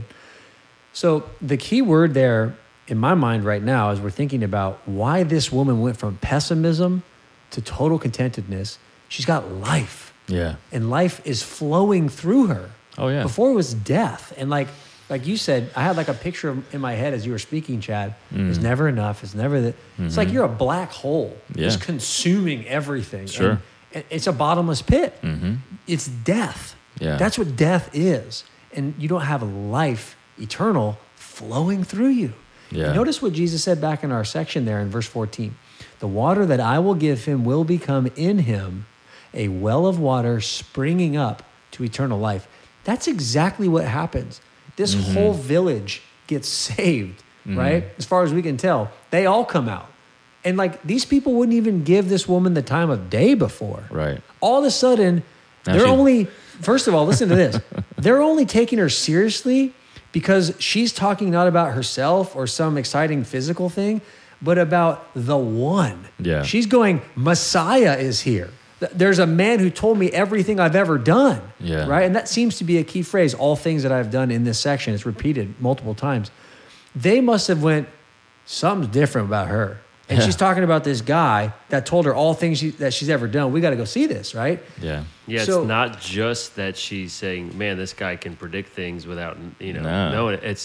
So the key word there in my mind right now, as we're thinking about why this woman went from pessimism to total contentedness, she's got life. Yeah. And life is flowing through her. Oh, yeah. Before it was death. And like like you said, I had like a picture in my head as you were speaking, Chad. It's never enough. It's never that. It's like you're a black hole, Yeah. just consuming everything. Sure. And, and it's a bottomless pit. Mm-hmm. It's death. Yeah. That's what death is. And you don't have life eternal flowing through you. Yeah. Notice what Jesus said back in our section there in verse fourteen. The water that I will give him will become in him a well of water springing up to eternal life. That's exactly what happens. This Mm-hmm. whole village gets saved, right? As far as we can tell, they all come out. And like these people wouldn't even give this woman the time of day before. Right. All of a sudden, Now they're she- only, first of all, listen to this. They're only taking her seriously because she's talking not about herself or some exciting physical thing, but about the one. Yeah. She's going, Messiah is here. Th- There's a man who told me everything I've ever done. Yeah. Right? And that seems to be a key phrase. All things that I've done in this section. It's repeated multiple times. They must have went, something's different about her. And Yeah. she's talking about this guy that told her all things she, that she's ever done. We got to go see this, right? Yeah. Yeah, So- it's not just that she's saying, man, this guy can predict things without, you know, No. knowing it. It's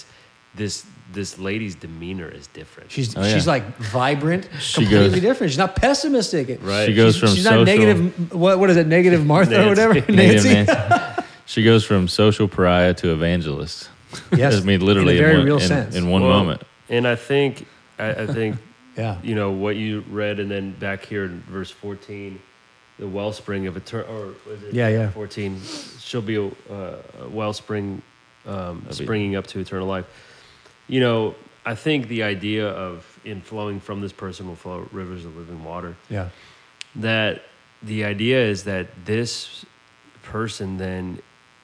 this this lady's demeanor is different. She's Oh, yeah. she's like vibrant, She completely goes- different. She's not pessimistic. Right. She goes she's, from she's social not negative. What what is it? Negative Martha or Nancy. whatever. Native Nancy. She goes from social pariah to evangelist. Yes, I mean, literally in a very one, real in, sense. in one Well, moment. And I think I, I think Yeah. you know what you read, and then back here in verse fourteen, the wellspring of eternal, or was it Yeah, yeah. fourteen? She'll be a, uh, a wellspring um, That'd be- springing up to eternal life. You know, I think the idea of in flowing from this person will flow rivers of living water. Yeah. That the idea is that this person then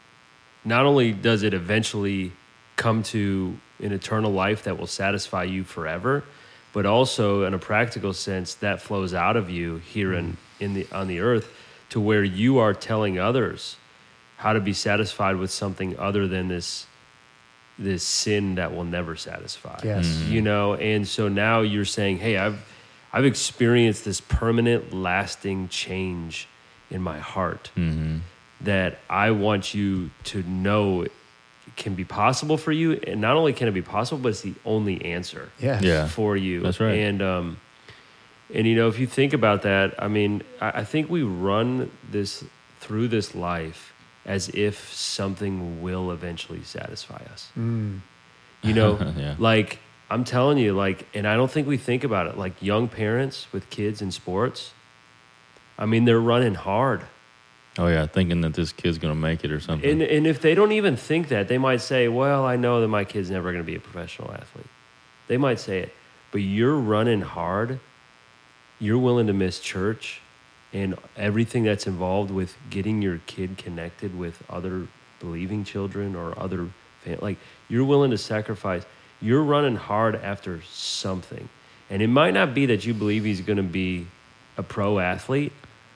not only does it eventually come to an eternal life that will satisfy you forever, but also in a practical sense that flows out of you here in, in the on the earth to where you are telling others how to be satisfied with something other than this this sin that will never satisfy. Yes. Mm-hmm. You know, and so now you're saying, hey, I've I've experienced this permanent, lasting change in my heart Mm-hmm. that I want you to know can be possible for you. And not only can it be possible, but it's the only answer Yeah. Yeah. for you. That's right. And um, and you know, if you think about that, I mean, I, I think we run this through this life as if something will eventually satisfy us. Mm. You know, Yeah. like I'm telling you, like, and I don't think we think about it. Like young parents with kids in sports, I mean, they're running hard. Oh yeah, thinking that this kid's gonna make it or something. And and if they don't even think that, they might say, well, I know that my kid's never going to be a professional athlete. They might say it. But you're running hard. You're willing to miss church and everything that's involved with getting your kid connected with other believing children or other fam- like you're willing to sacrifice. You're running hard after something. And it might not be that you believe he's going to be a pro athlete,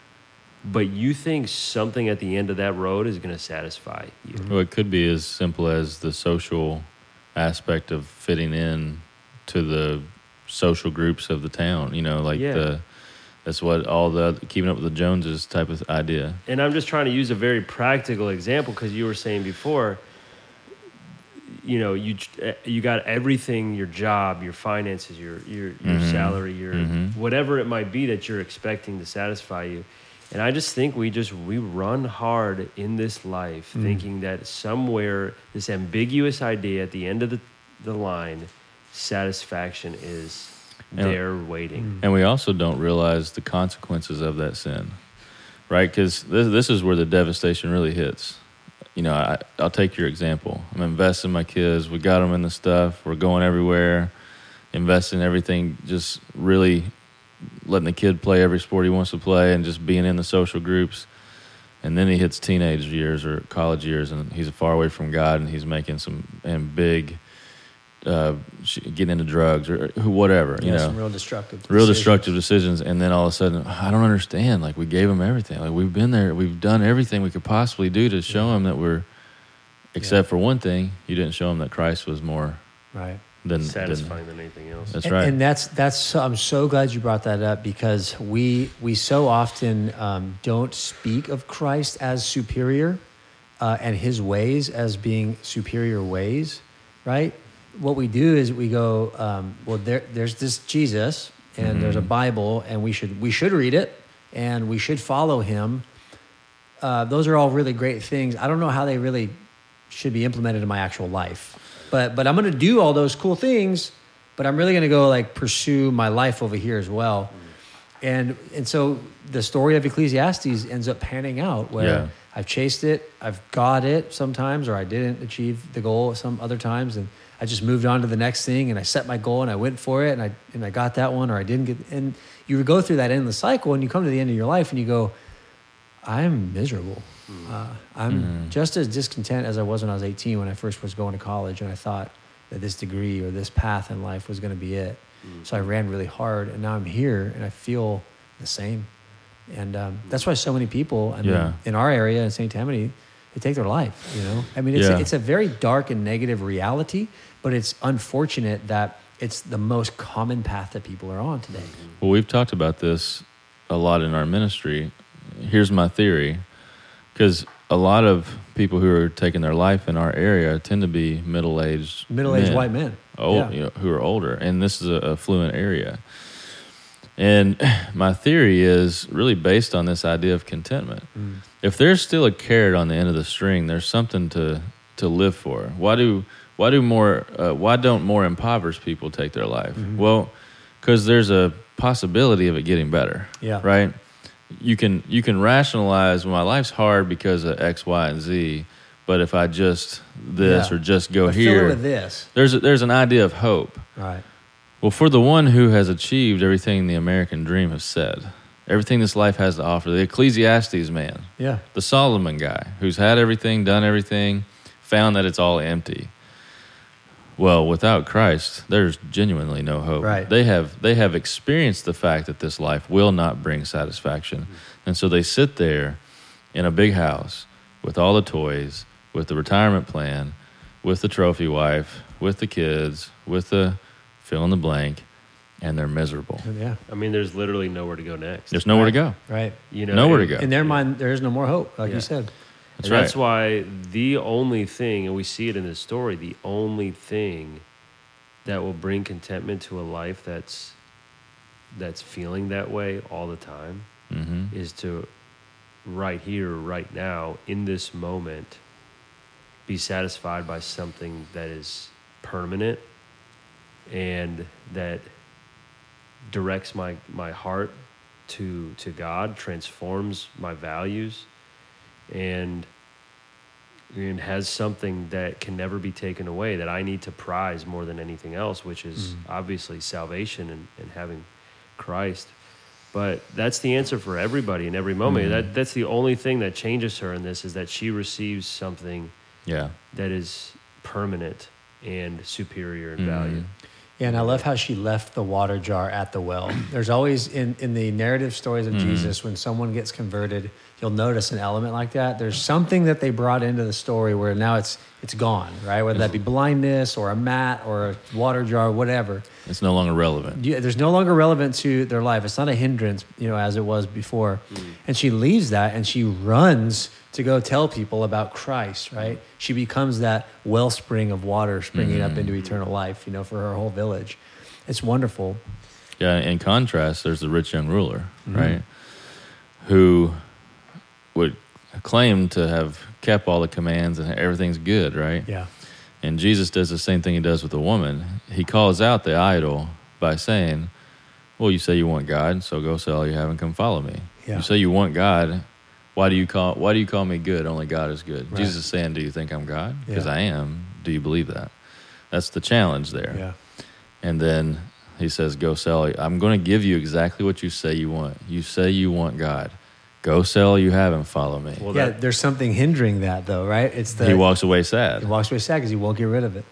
but you think something at the end of that road is going to satisfy you. Well, it could be as simple as the social aspect of fitting in to the social groups of the town. You know, like Yeah. the that's what all the keeping up with the Joneses type of idea. And I'm just trying to use a very practical example because you were saying before, you know, you you got everything, your job, your finances, your your, your Mhm. salary, your Mhm. whatever it might be that you're expecting to satisfy you. And I just think we just we run hard in this life Mm. thinking that somewhere this ambiguous idea at the end of the, the line, satisfaction is Yeah. there waiting. And we also don't realize the consequences of that sin, right? Because this, this is where the devastation really hits. You know, I, I'll take your example. I'm investing in my kids. We got them in the stuff. We're going everywhere, investing in everything, just really letting the kid play every sport he wants to play and just being in the social groups. And then he hits teenage years or college years, and he's far away from God, and he's making some and big, uh, getting into drugs or who whatever, you Yeah, know. some real destructive real decisions. destructive decisions, and then all of a sudden, I don't understand. Like we gave him everything. Like we've been there. We've done everything we could possibly do to show him that we're. Except Yeah. for one thing, you didn't show him that Christ was more Right. than Satisfying than anything else. That's And- right. And that's that's. So, I'm so glad you brought that up because we we so often um, don't speak of Christ as superior uh, and His ways as being superior ways, right? What we do is we go, um, well, there there's this Jesus and there's a Bible and we should we should read it and we should follow Him. Uh, those are all really great things. I don't know how they really should be implemented in my actual life. But but I'm going to do all those cool things, but I'm really going to go like pursue my life over here as well. And and so the story of Ecclesiastes ends up panning out where Yeah. I've chased it, I've got it sometimes, or I didn't achieve the goal some other times, and I just moved on to the next thing, and I set my goal and I went for it, and I and I got that one, or I didn't get. And you go through that endless cycle, and you come to the end of your life, and you go, I'm miserable. Uh, I'm Mhm. just as discontent as I was when I was eighteen when I first was going to college, and I thought that this degree or this path in life was going to be it. So I ran really hard, and now I'm here, and I feel the same. And um, that's why so many people, I mean, Yeah. in our area in Saint Tammany, they take their life. You know, I mean, it's Yeah. a, it's a very dark and negative reality, but it's unfortunate that it's the most common path that people are on today. Well, we've talked about this a lot in our ministry. Here's my theory, because a lot of people who are taking their life in our area tend to be middle-aged Middle-aged men, white men. old, Yeah. you know, who are older, and this is a affluent area. And my theory is really based on this idea of contentment. Mm. If there's still a carrot on the end of the string, there's something to to live for. Why do why do more uh, why don't more impoverished people take their life? Mhm. Well, because there's a possibility of it getting better. Yeah. Right. You can you can rationalize, well, my life's hard because of X, Y, and Z. But if I just this Yeah. or just go But fill here, it with this. there's a, there's an idea of hope. Right. Well, for the one who has achieved everything the American dream has said, everything this life has to offer, the Ecclesiastes man, Yeah. the Solomon guy, who's had everything, done everything, found that it's all empty. Well, without Christ, there's genuinely no hope. Right. They have they have experienced the fact that this life will not bring satisfaction. And so they sit there in a big house with all the toys, with the retirement plan, with the trophy wife, with the kids, with the fill in the blank, and they're miserable. Yeah. I mean, there's literally nowhere to go next. There's nowhere Right. to go. Right. You know, Nowhere to and- go. In their mind, there is no more hope, like Yeah. you said. That's and right. that's why the only thing, and we see it in this story, the only thing that will bring contentment to a life that's that's feeling that way all the time hmm is to right here, right now, in this moment, be satisfied by something that is permanent and that directs my, my heart to to God, transforms my values, and and has something that can never be taken away, that I need to prize more than anything else, which is Mhm. obviously salvation and, and having Christ. But that's the answer for everybody in every moment. Mhm. That that's the only thing that changes her in this, is that she receives something Yeah. that is permanent and superior in Mhm. value. Yeah, and I love how she left the water jar at the well. There's always, in, in the narrative stories of Mhm. Jesus, when someone gets converted, you'll notice an element like that. There's something that they brought into the story where now it's it's gone, right? Whether that be blindness or a mat or a water jar, whatever. It's no longer relevant. Yeah, there's no longer relevant to their life. It's not a hindrance, you know, as it was before. Mm. And she leaves that and she runs to go tell people about Christ, right? She becomes that wellspring of water springing up Mhm. into eternal life, you know, for her whole village. It's wonderful. Yeah, in contrast, there's the rich young ruler, Mhm. right? Who would claim to have kept all the commands and everything's good, right? Yeah. And Jesus does the same thing he does with the woman. He calls out the idol by saying, well, you say you want God, so go sell all you have and come follow me. Yeah. You say you want God, why do you call why do you call me good? Only God is good. Right. Jesus is saying, do you think I'm God? Because Yeah. I am. Do you believe that? That's the challenge there. Yeah. And then he says, go sell. I'm going to give you exactly what you say you want. You say you want God. Go sell all you have and follow me. Well, yeah, that, there's something hindering that though, right? It's the he walks away he sad. walks away sad because he won't get rid of it.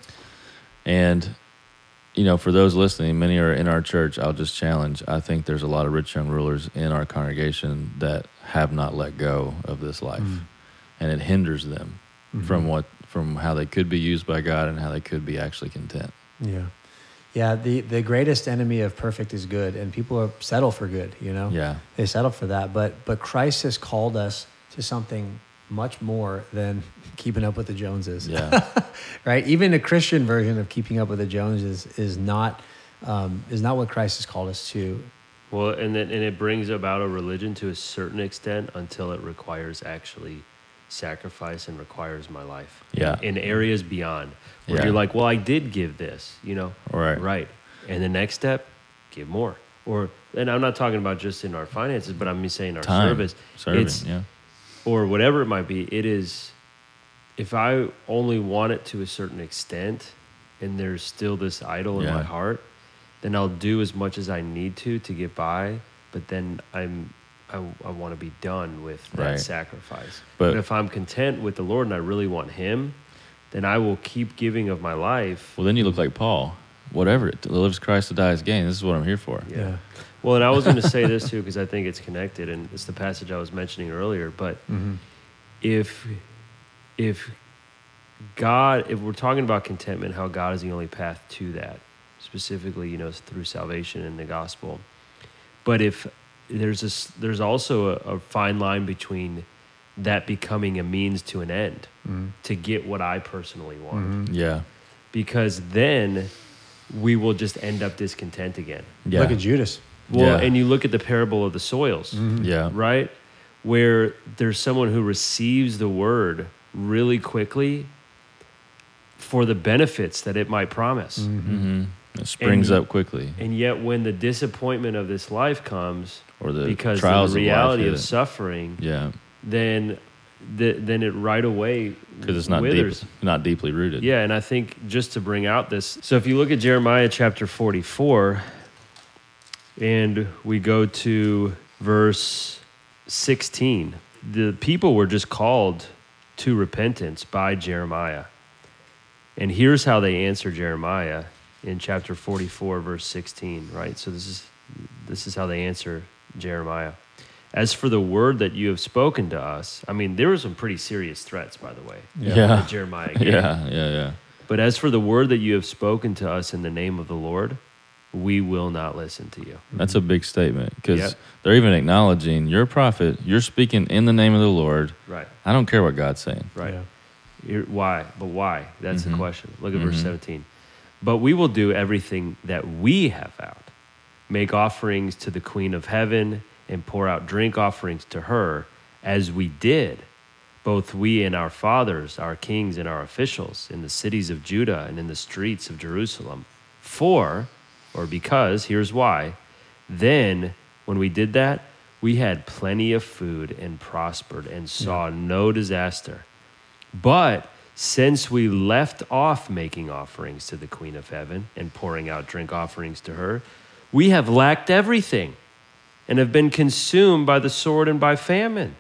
And, you know, for those listening, many are in our church. I'll just challenge. I think there's a lot of rich young rulers in our congregation that have not let go of this life. Mm. And it hinders them Mhm. from what from how they could be used by God and how they could be actually content. Yeah. Yeah, the, the greatest enemy of perfect is good, and people are settle for good, you know? Yeah. They settle for that. But but Christ has called us to something much more than keeping up with the Joneses. Yeah. Right? Even a Christian version of keeping up with the Joneses is not um, is not what Christ has called us to. well, and then and it brings about a religion to a certain extent until it requires actually sacrifice and requires my life. Yeah. In areas beyond, where Yeah. you're like, well, I did give this, you know, Right. right, and the next step, give more. Or, and I'm not talking about just in our finances, but I'm saying our Time. service, Serving. It's- yeah. or whatever it might be. It is, if I only want it to a certain extent, and there's still this idol in Yeah. my heart, then I'll do as much as I need to to get by. But then I'm, I, I want to be done with that Right. sacrifice. But- But if I'm content with the Lord and I really want Him, then I will keep giving of my life. Well, then you look like Paul. Whatever it lives Christ to die is gain. This is what I'm here for. Yeah. Well, and I was going to say this too because I think it's connected, and it's the passage I was mentioning earlier. But Mm-hmm. if if God, if we're talking about contentment, how God is the only path to that, specifically, you know, through salvation and the gospel. But if there's this, there's also a, a fine line between that becoming a means to an end Mm-hmm. to get what I personally want. Yeah. Because then we will just end up discontent again. Yeah. Look at Judas. Well, Yeah. and you look at the parable of the soils, Yeah. right? Where there's someone who receives the word really quickly for the benefits that it might promise. Mm-hmm. It springs And- up quickly. And yet when the disappointment of this life comes, Or the because trials of the reality of, of, life hit. suffering, Yeah. then the, then it right away Because it's not deep, withers. not deeply rooted. Yeah, and I think just to bring out this, so if you look at Jeremiah chapter forty-four, and we go to verse sixteen, the people were just called to repentance by Jeremiah. And here's how they answer Jeremiah in chapter forty-four, verse sixteen, right? So this is this is how they answer Jeremiah. As for the word that you have spoken to us, I mean, there were some pretty serious threats, by the way, Yeah. that Jeremiah gave. Yeah. Yeah. Yeah. But as for the word that you have spoken to us in the name of the Lord, we will not listen to you. That's a big statement because Yep. they're even acknowledging you're a prophet. You're speaking in the name of the Lord. Right, I don't care what God's saying. right. Yeah. You're- why? But why? That's the Mhm. question. Look at verse Mhm. seventeen. But we will do everything that we have vowed. Make offerings to the Queen of Heaven and pour out drink offerings to her, as we did, both we and our fathers, our kings and our officials, in the cities of Judah and in the streets of Jerusalem. For, or because, here's why, then when we did that, we had plenty of food and prospered and saw no disaster. But since we left off making offerings to the Queen of Heaven and pouring out drink offerings to her, we have lacked everything and have been consumed by the sword and by famine.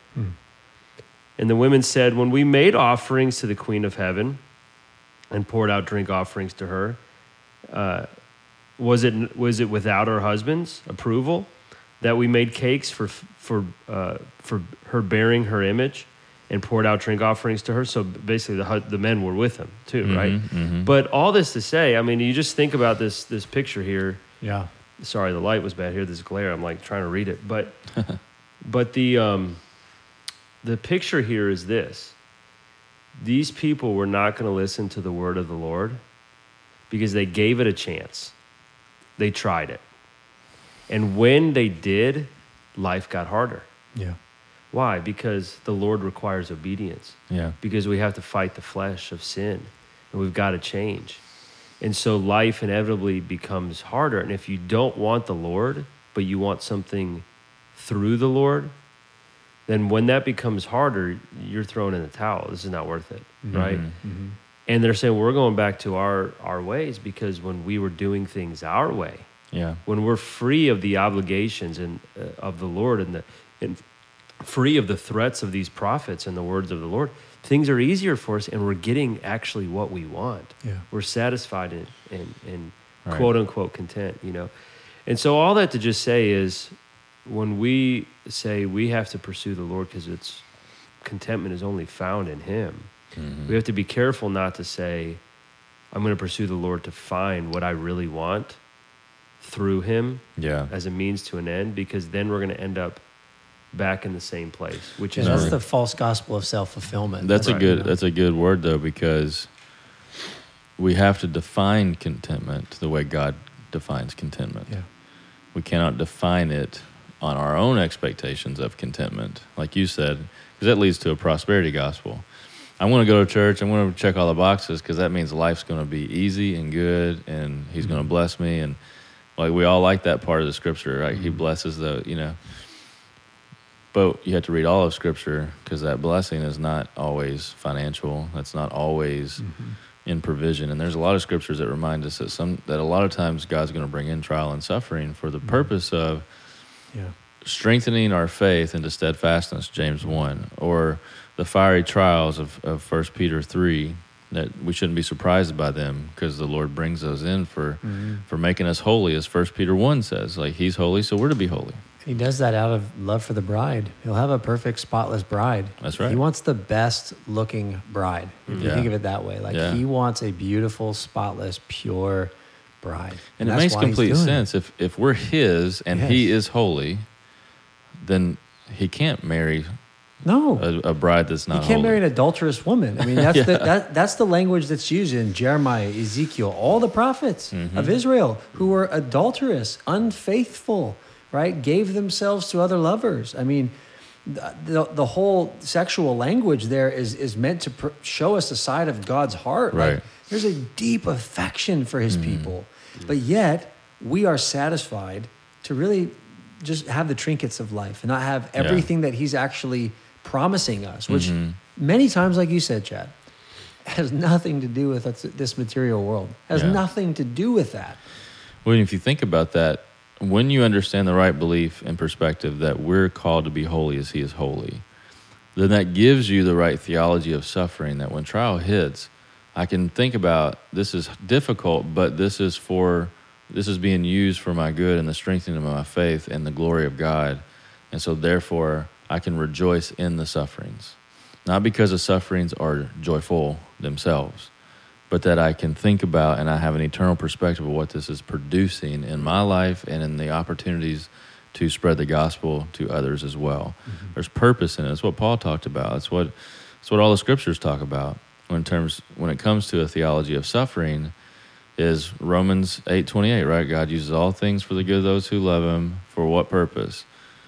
And the women said, when we made offerings to the Queen of Heaven and poured out drink offerings to her, uh, was it was it without her husband's approval that we made cakes for for uh, for her bearing her image and poured out drink offerings to her? So basically, the hu- the men were with him too, right? mhm. But all this to say, I mean, you just think about this this picture here. Yeah. Sorry, the light was bad here. This glare, I'm like trying to read it, but but the um, the picture here is this: these people were not going to listen to the word of the Lord because they gave it a chance. They tried it, and when they did, life got harder. Yeah. Why? Because the Lord requires obedience. Yeah. Because we have to fight the flesh of sin, and we've got to change. And so life inevitably becomes harder. And if you don't want the Lord, but you want something through the Lord, then when that becomes harder, you're thrown in the towel. This is not worth it, right? Mm-hmm. And they're saying we're going back to our, our ways because when we were doing things our way, Yeah. when we're free of the obligations and uh, of the Lord and the and free of the threats of these prophets and the words of the Lord, things are easier for us, and we're getting actually what we want. Yeah. We're satisfied and and, and Right. quote unquote content, you know. And so all that to just say is, when we say we have to pursue the Lord because it's contentment is only found in Him, Mhm. we have to be careful not to say, I'm going to pursue the Lord to find what I really want through Him Yeah. as a means to an end, because then we're going to end up back in the same place, which Yeah, is that's Right. the false gospel of self-fulfillment. That's a Right. good. That's a good word though, because we have to define contentment the way God defines contentment. Yeah. We cannot define it on our own expectations of contentment, like you said, because that leads to a prosperity gospel. I want to go to church. I want to check all the boxes because that means life's going to be easy and good, and He's going to bless me. And like we all like that part of the Scripture, right? He blesses the, you know. But you have to read all of Scripture because that blessing is not always financial. That's not always in provision. And there's a lot of Scriptures that remind us that some that a lot of times God's going to bring in trial and suffering for the purpose of Yeah. strengthening our faith into steadfastness, James one, or the fiery trials of, of First Peter three, that we shouldn't be surprised by them because the Lord brings those in for for making us holy, as First Peter one says. Like He's holy, so we're to be holy. He does that out of love for the bride. He'll have a perfect, spotless bride. That's right. He wants the best looking bride, if you Yeah. think of it that way. Like Yeah. He wants a beautiful, spotless, pure bride. And, it that's makes why he's complete doing it. sense. If if we're His and Yes. He is holy, then He can't marry No. a, a bride that's not You can't holy. marry an adulterous woman. I mean, that's Yeah. the that, that's the language that's used in Jeremiah, Ezekiel, all the prophets Mm-hmm. of Israel who were adulterous, unfaithful, right? Gave themselves to other lovers. I mean, the the, the whole sexual language there is is meant to pr- show us the side of God's heart. Right. Like, there's a deep affection for His people, but yet we are satisfied to really just have the trinkets of life and not have Yeah. everything that He's actually promising us, which Mhm. many times, like you said, Chad, has nothing to do with this material world. Has Yeah. nothing to do with that. Well, if you think about that, when you understand the right belief and perspective that we're called to be holy as He is holy, then that gives you the right theology of suffering, that when trial hits, I can think about this is difficult, but this is for this is being used for my good and the strengthening of my faith and the glory of God. And so therefore I can rejoice in the sufferings. Not because the sufferings are joyful themselves, but that I can think about and I have an eternal perspective of what this is producing in my life and in the opportunities to spread the gospel to others as well. Mm-hmm. There's purpose in it. It's what Paul talked about. It's what it's what all the scriptures talk about when terms when it comes to a theology of suffering. Is Romans eight twenty-eight, right? God uses all things for the good of those who love Him. For what purpose?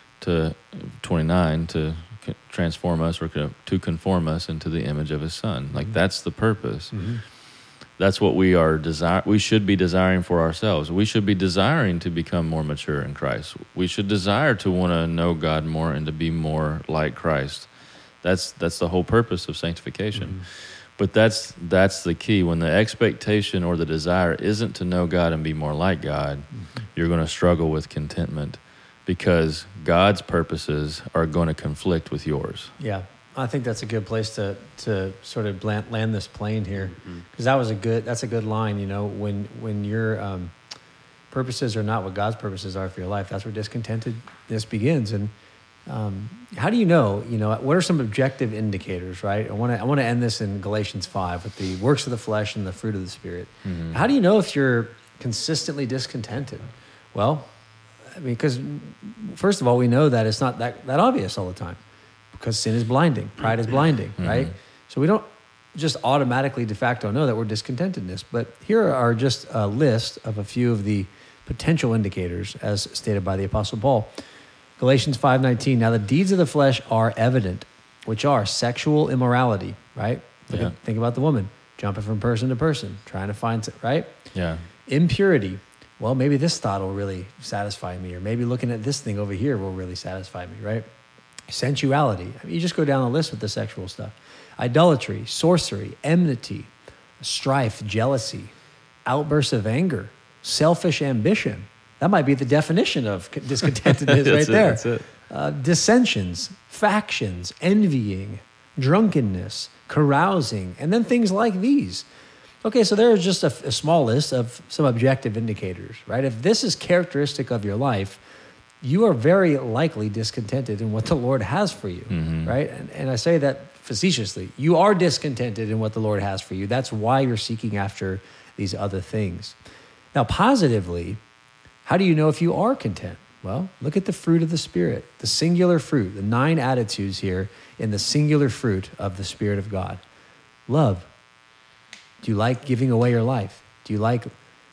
To twenty-nine, to transform us or to conform us into the image of His Son. Like mm-hmm. that's the purpose. Mm-hmm. That's what we are desire. We should be desiring for ourselves. We should be desiring to become more mature in Christ. We should desire to want to know God more and to be more like Christ. That's that's the whole purpose of sanctification. Mm-hmm. But that's that's the key. When the expectation or the desire isn't to know God and be more like God, mm-hmm. you're going to struggle with contentment because God's purposes are going to conflict with yours. Yeah, I think that's a good place to to sort of land, land this plane here, because that was a good that's a good line. You know, when when your um, purposes are not what God's purposes are for your life, that's where discontentedness begins. And Um, how do you know, you know, what are some objective indicators, right? I want to I want to end this in Galatians five with the works of the flesh and the fruit of the Spirit. Mm-hmm. How do you know if you're consistently discontented? Well, I mean, because first of all, we know that it's not that, that obvious all the time because sin is blinding, pride is blinding, mm-hmm. right? So we don't just automatically de facto know that we're discontentedness. But here are just a list of a few of the potential indicators as stated by the Apostle Paul. Galatians five nineteen, now the deeds of the flesh are evident, which are sexual immorality, right? Look Yeah. at, think about the woman, jumping from person to person, trying to find, right? Yeah. Impurity, well, maybe this thought will really satisfy me, or maybe looking at this thing over here will really satisfy me, right? Sensuality, I mean, you just go down the list with the sexual stuff. Idolatry, sorcery, enmity, strife, jealousy, outbursts of anger, selfish ambition. That might be the definition of discontentedness right it, there. That's it. Uh, dissensions, factions, envying, drunkenness, carousing, and then things like these. Okay, so there's just a, a small list of some objective indicators, right? If this is characteristic of your life, you are very likely discontented in what the Lord has for you, mm-hmm. right? And, and I say that facetiously. You are discontented in what the Lord has for you. That's why you're seeking after these other things. Now, positively, how do you know if you are content? Well, look at the fruit of the Spirit, the singular fruit, the nine attitudes here in the singular fruit of the Spirit of God. Love. Do you like giving away your life? Do you like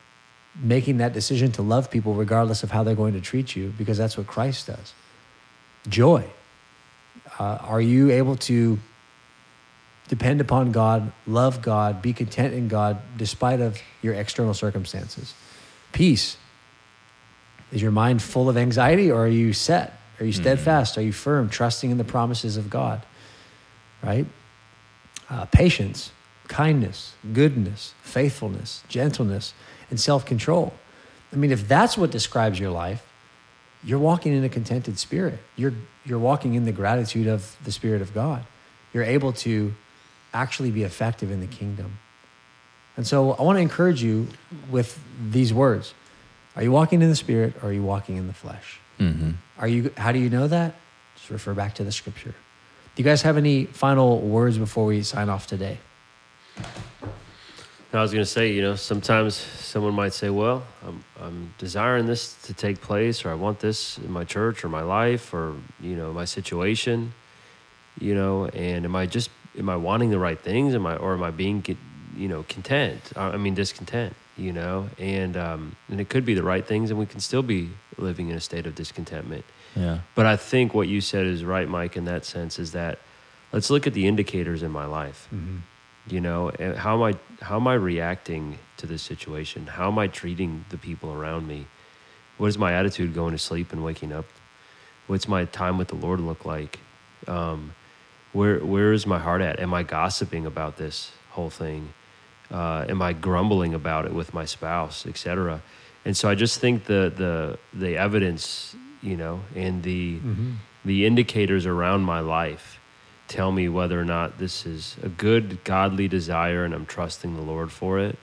making that decision to love people regardless of how they're going to treat you? Because that's what Christ does. Joy. Uh, are you able to depend upon God, love God, be content in God despite of your external circumstances? Peace. Is your mind full of anxiety, or are you set? Are you steadfast? Mm-hmm. Are you firm, trusting in the promises of God? Right? Uh, patience, kindness, goodness, faithfulness, gentleness, and self-control. I mean, if that's what describes your life, you're walking in a contented spirit. You're you're walking in the gratitude of the Spirit of God. You're able to actually be effective in the kingdom. And so I want to encourage you with these words. Are you walking in the Spirit, or are you walking in the flesh? Mm-hmm. Are you? How do you know that? Just refer back to the Scripture. Do you guys have any final words before we sign off today? I was going to say, you know, sometimes someone might say, well, I'm, I'm desiring this to take place, or I want this in my church or my life or, you know, my situation. You know, and am I just am I wanting the right things? Am I or am I being, you know, content? I mean, discontent. You know, and um, and it could be the right things, and we can still be living in a state of discontentment. Yeah. But I think what you said is right, Mike. In that sense, is that let's look at the indicators in my life. Mm-hmm. You know, and how am I how am I reacting to this situation? How am I treating the people around me? What is my attitude going to sleep and waking up? What's my time with the Lord look like? Um, where where is my heart at? Am I gossiping about this whole thing? Uh, am I grumbling about it with my spouse, et cetera? And so I just think the the the evidence, you know, and the Mm-hmm. the indicators around my life tell me whether or not this is a good, godly desire and I'm trusting the Lord for it,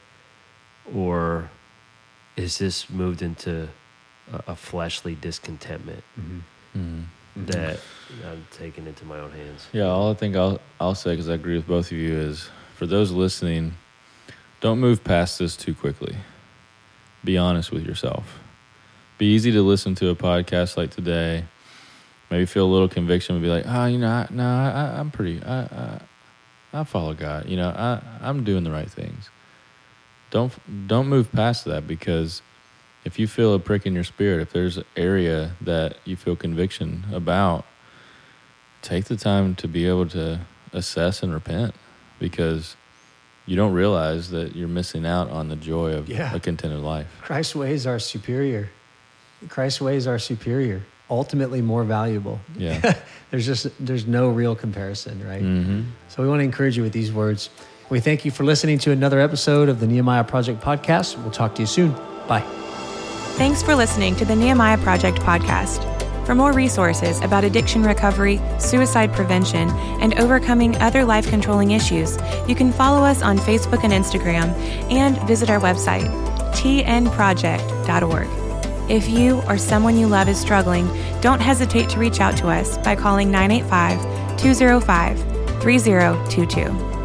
or is this moved into a, a fleshly discontentment Mm-hmm. Mm-hmm. that I'm taking into my own hands? Yeah, all I think I'll I'll say, because I agree with both of you, is for those listening, don't move past this too quickly. Be honest with yourself. Be easy to listen to a podcast like today. Maybe feel a little conviction and be like, oh, you know, I, no, I, I'm pretty, I, I, I follow God. You know, I, I'm doing the right things. Don't don't move past that, because if you feel a prick in your spirit, if there's an area that you feel conviction about, take the time to be able to assess and repent, because you don't realize that you're missing out on the joy of Yeah. a contented life. Christ's ways are superior. Christ's ways are superior, ultimately more valuable. Yeah. There's just there's no real comparison, right? Mm-hmm. So we want to encourage you with these words. We thank you for listening to another episode of the Nehemiah Project Podcast. We'll talk to you soon. Bye. Thanks for listening to the Nehemiah Project Podcast. For more resources about addiction recovery, suicide prevention, and overcoming other life-controlling issues, you can follow us on Facebook and Instagram, and visit our website, t n project dot org. If you or someone you love is struggling, don't hesitate to reach out to us by calling nine eight five, two oh five, three oh two two.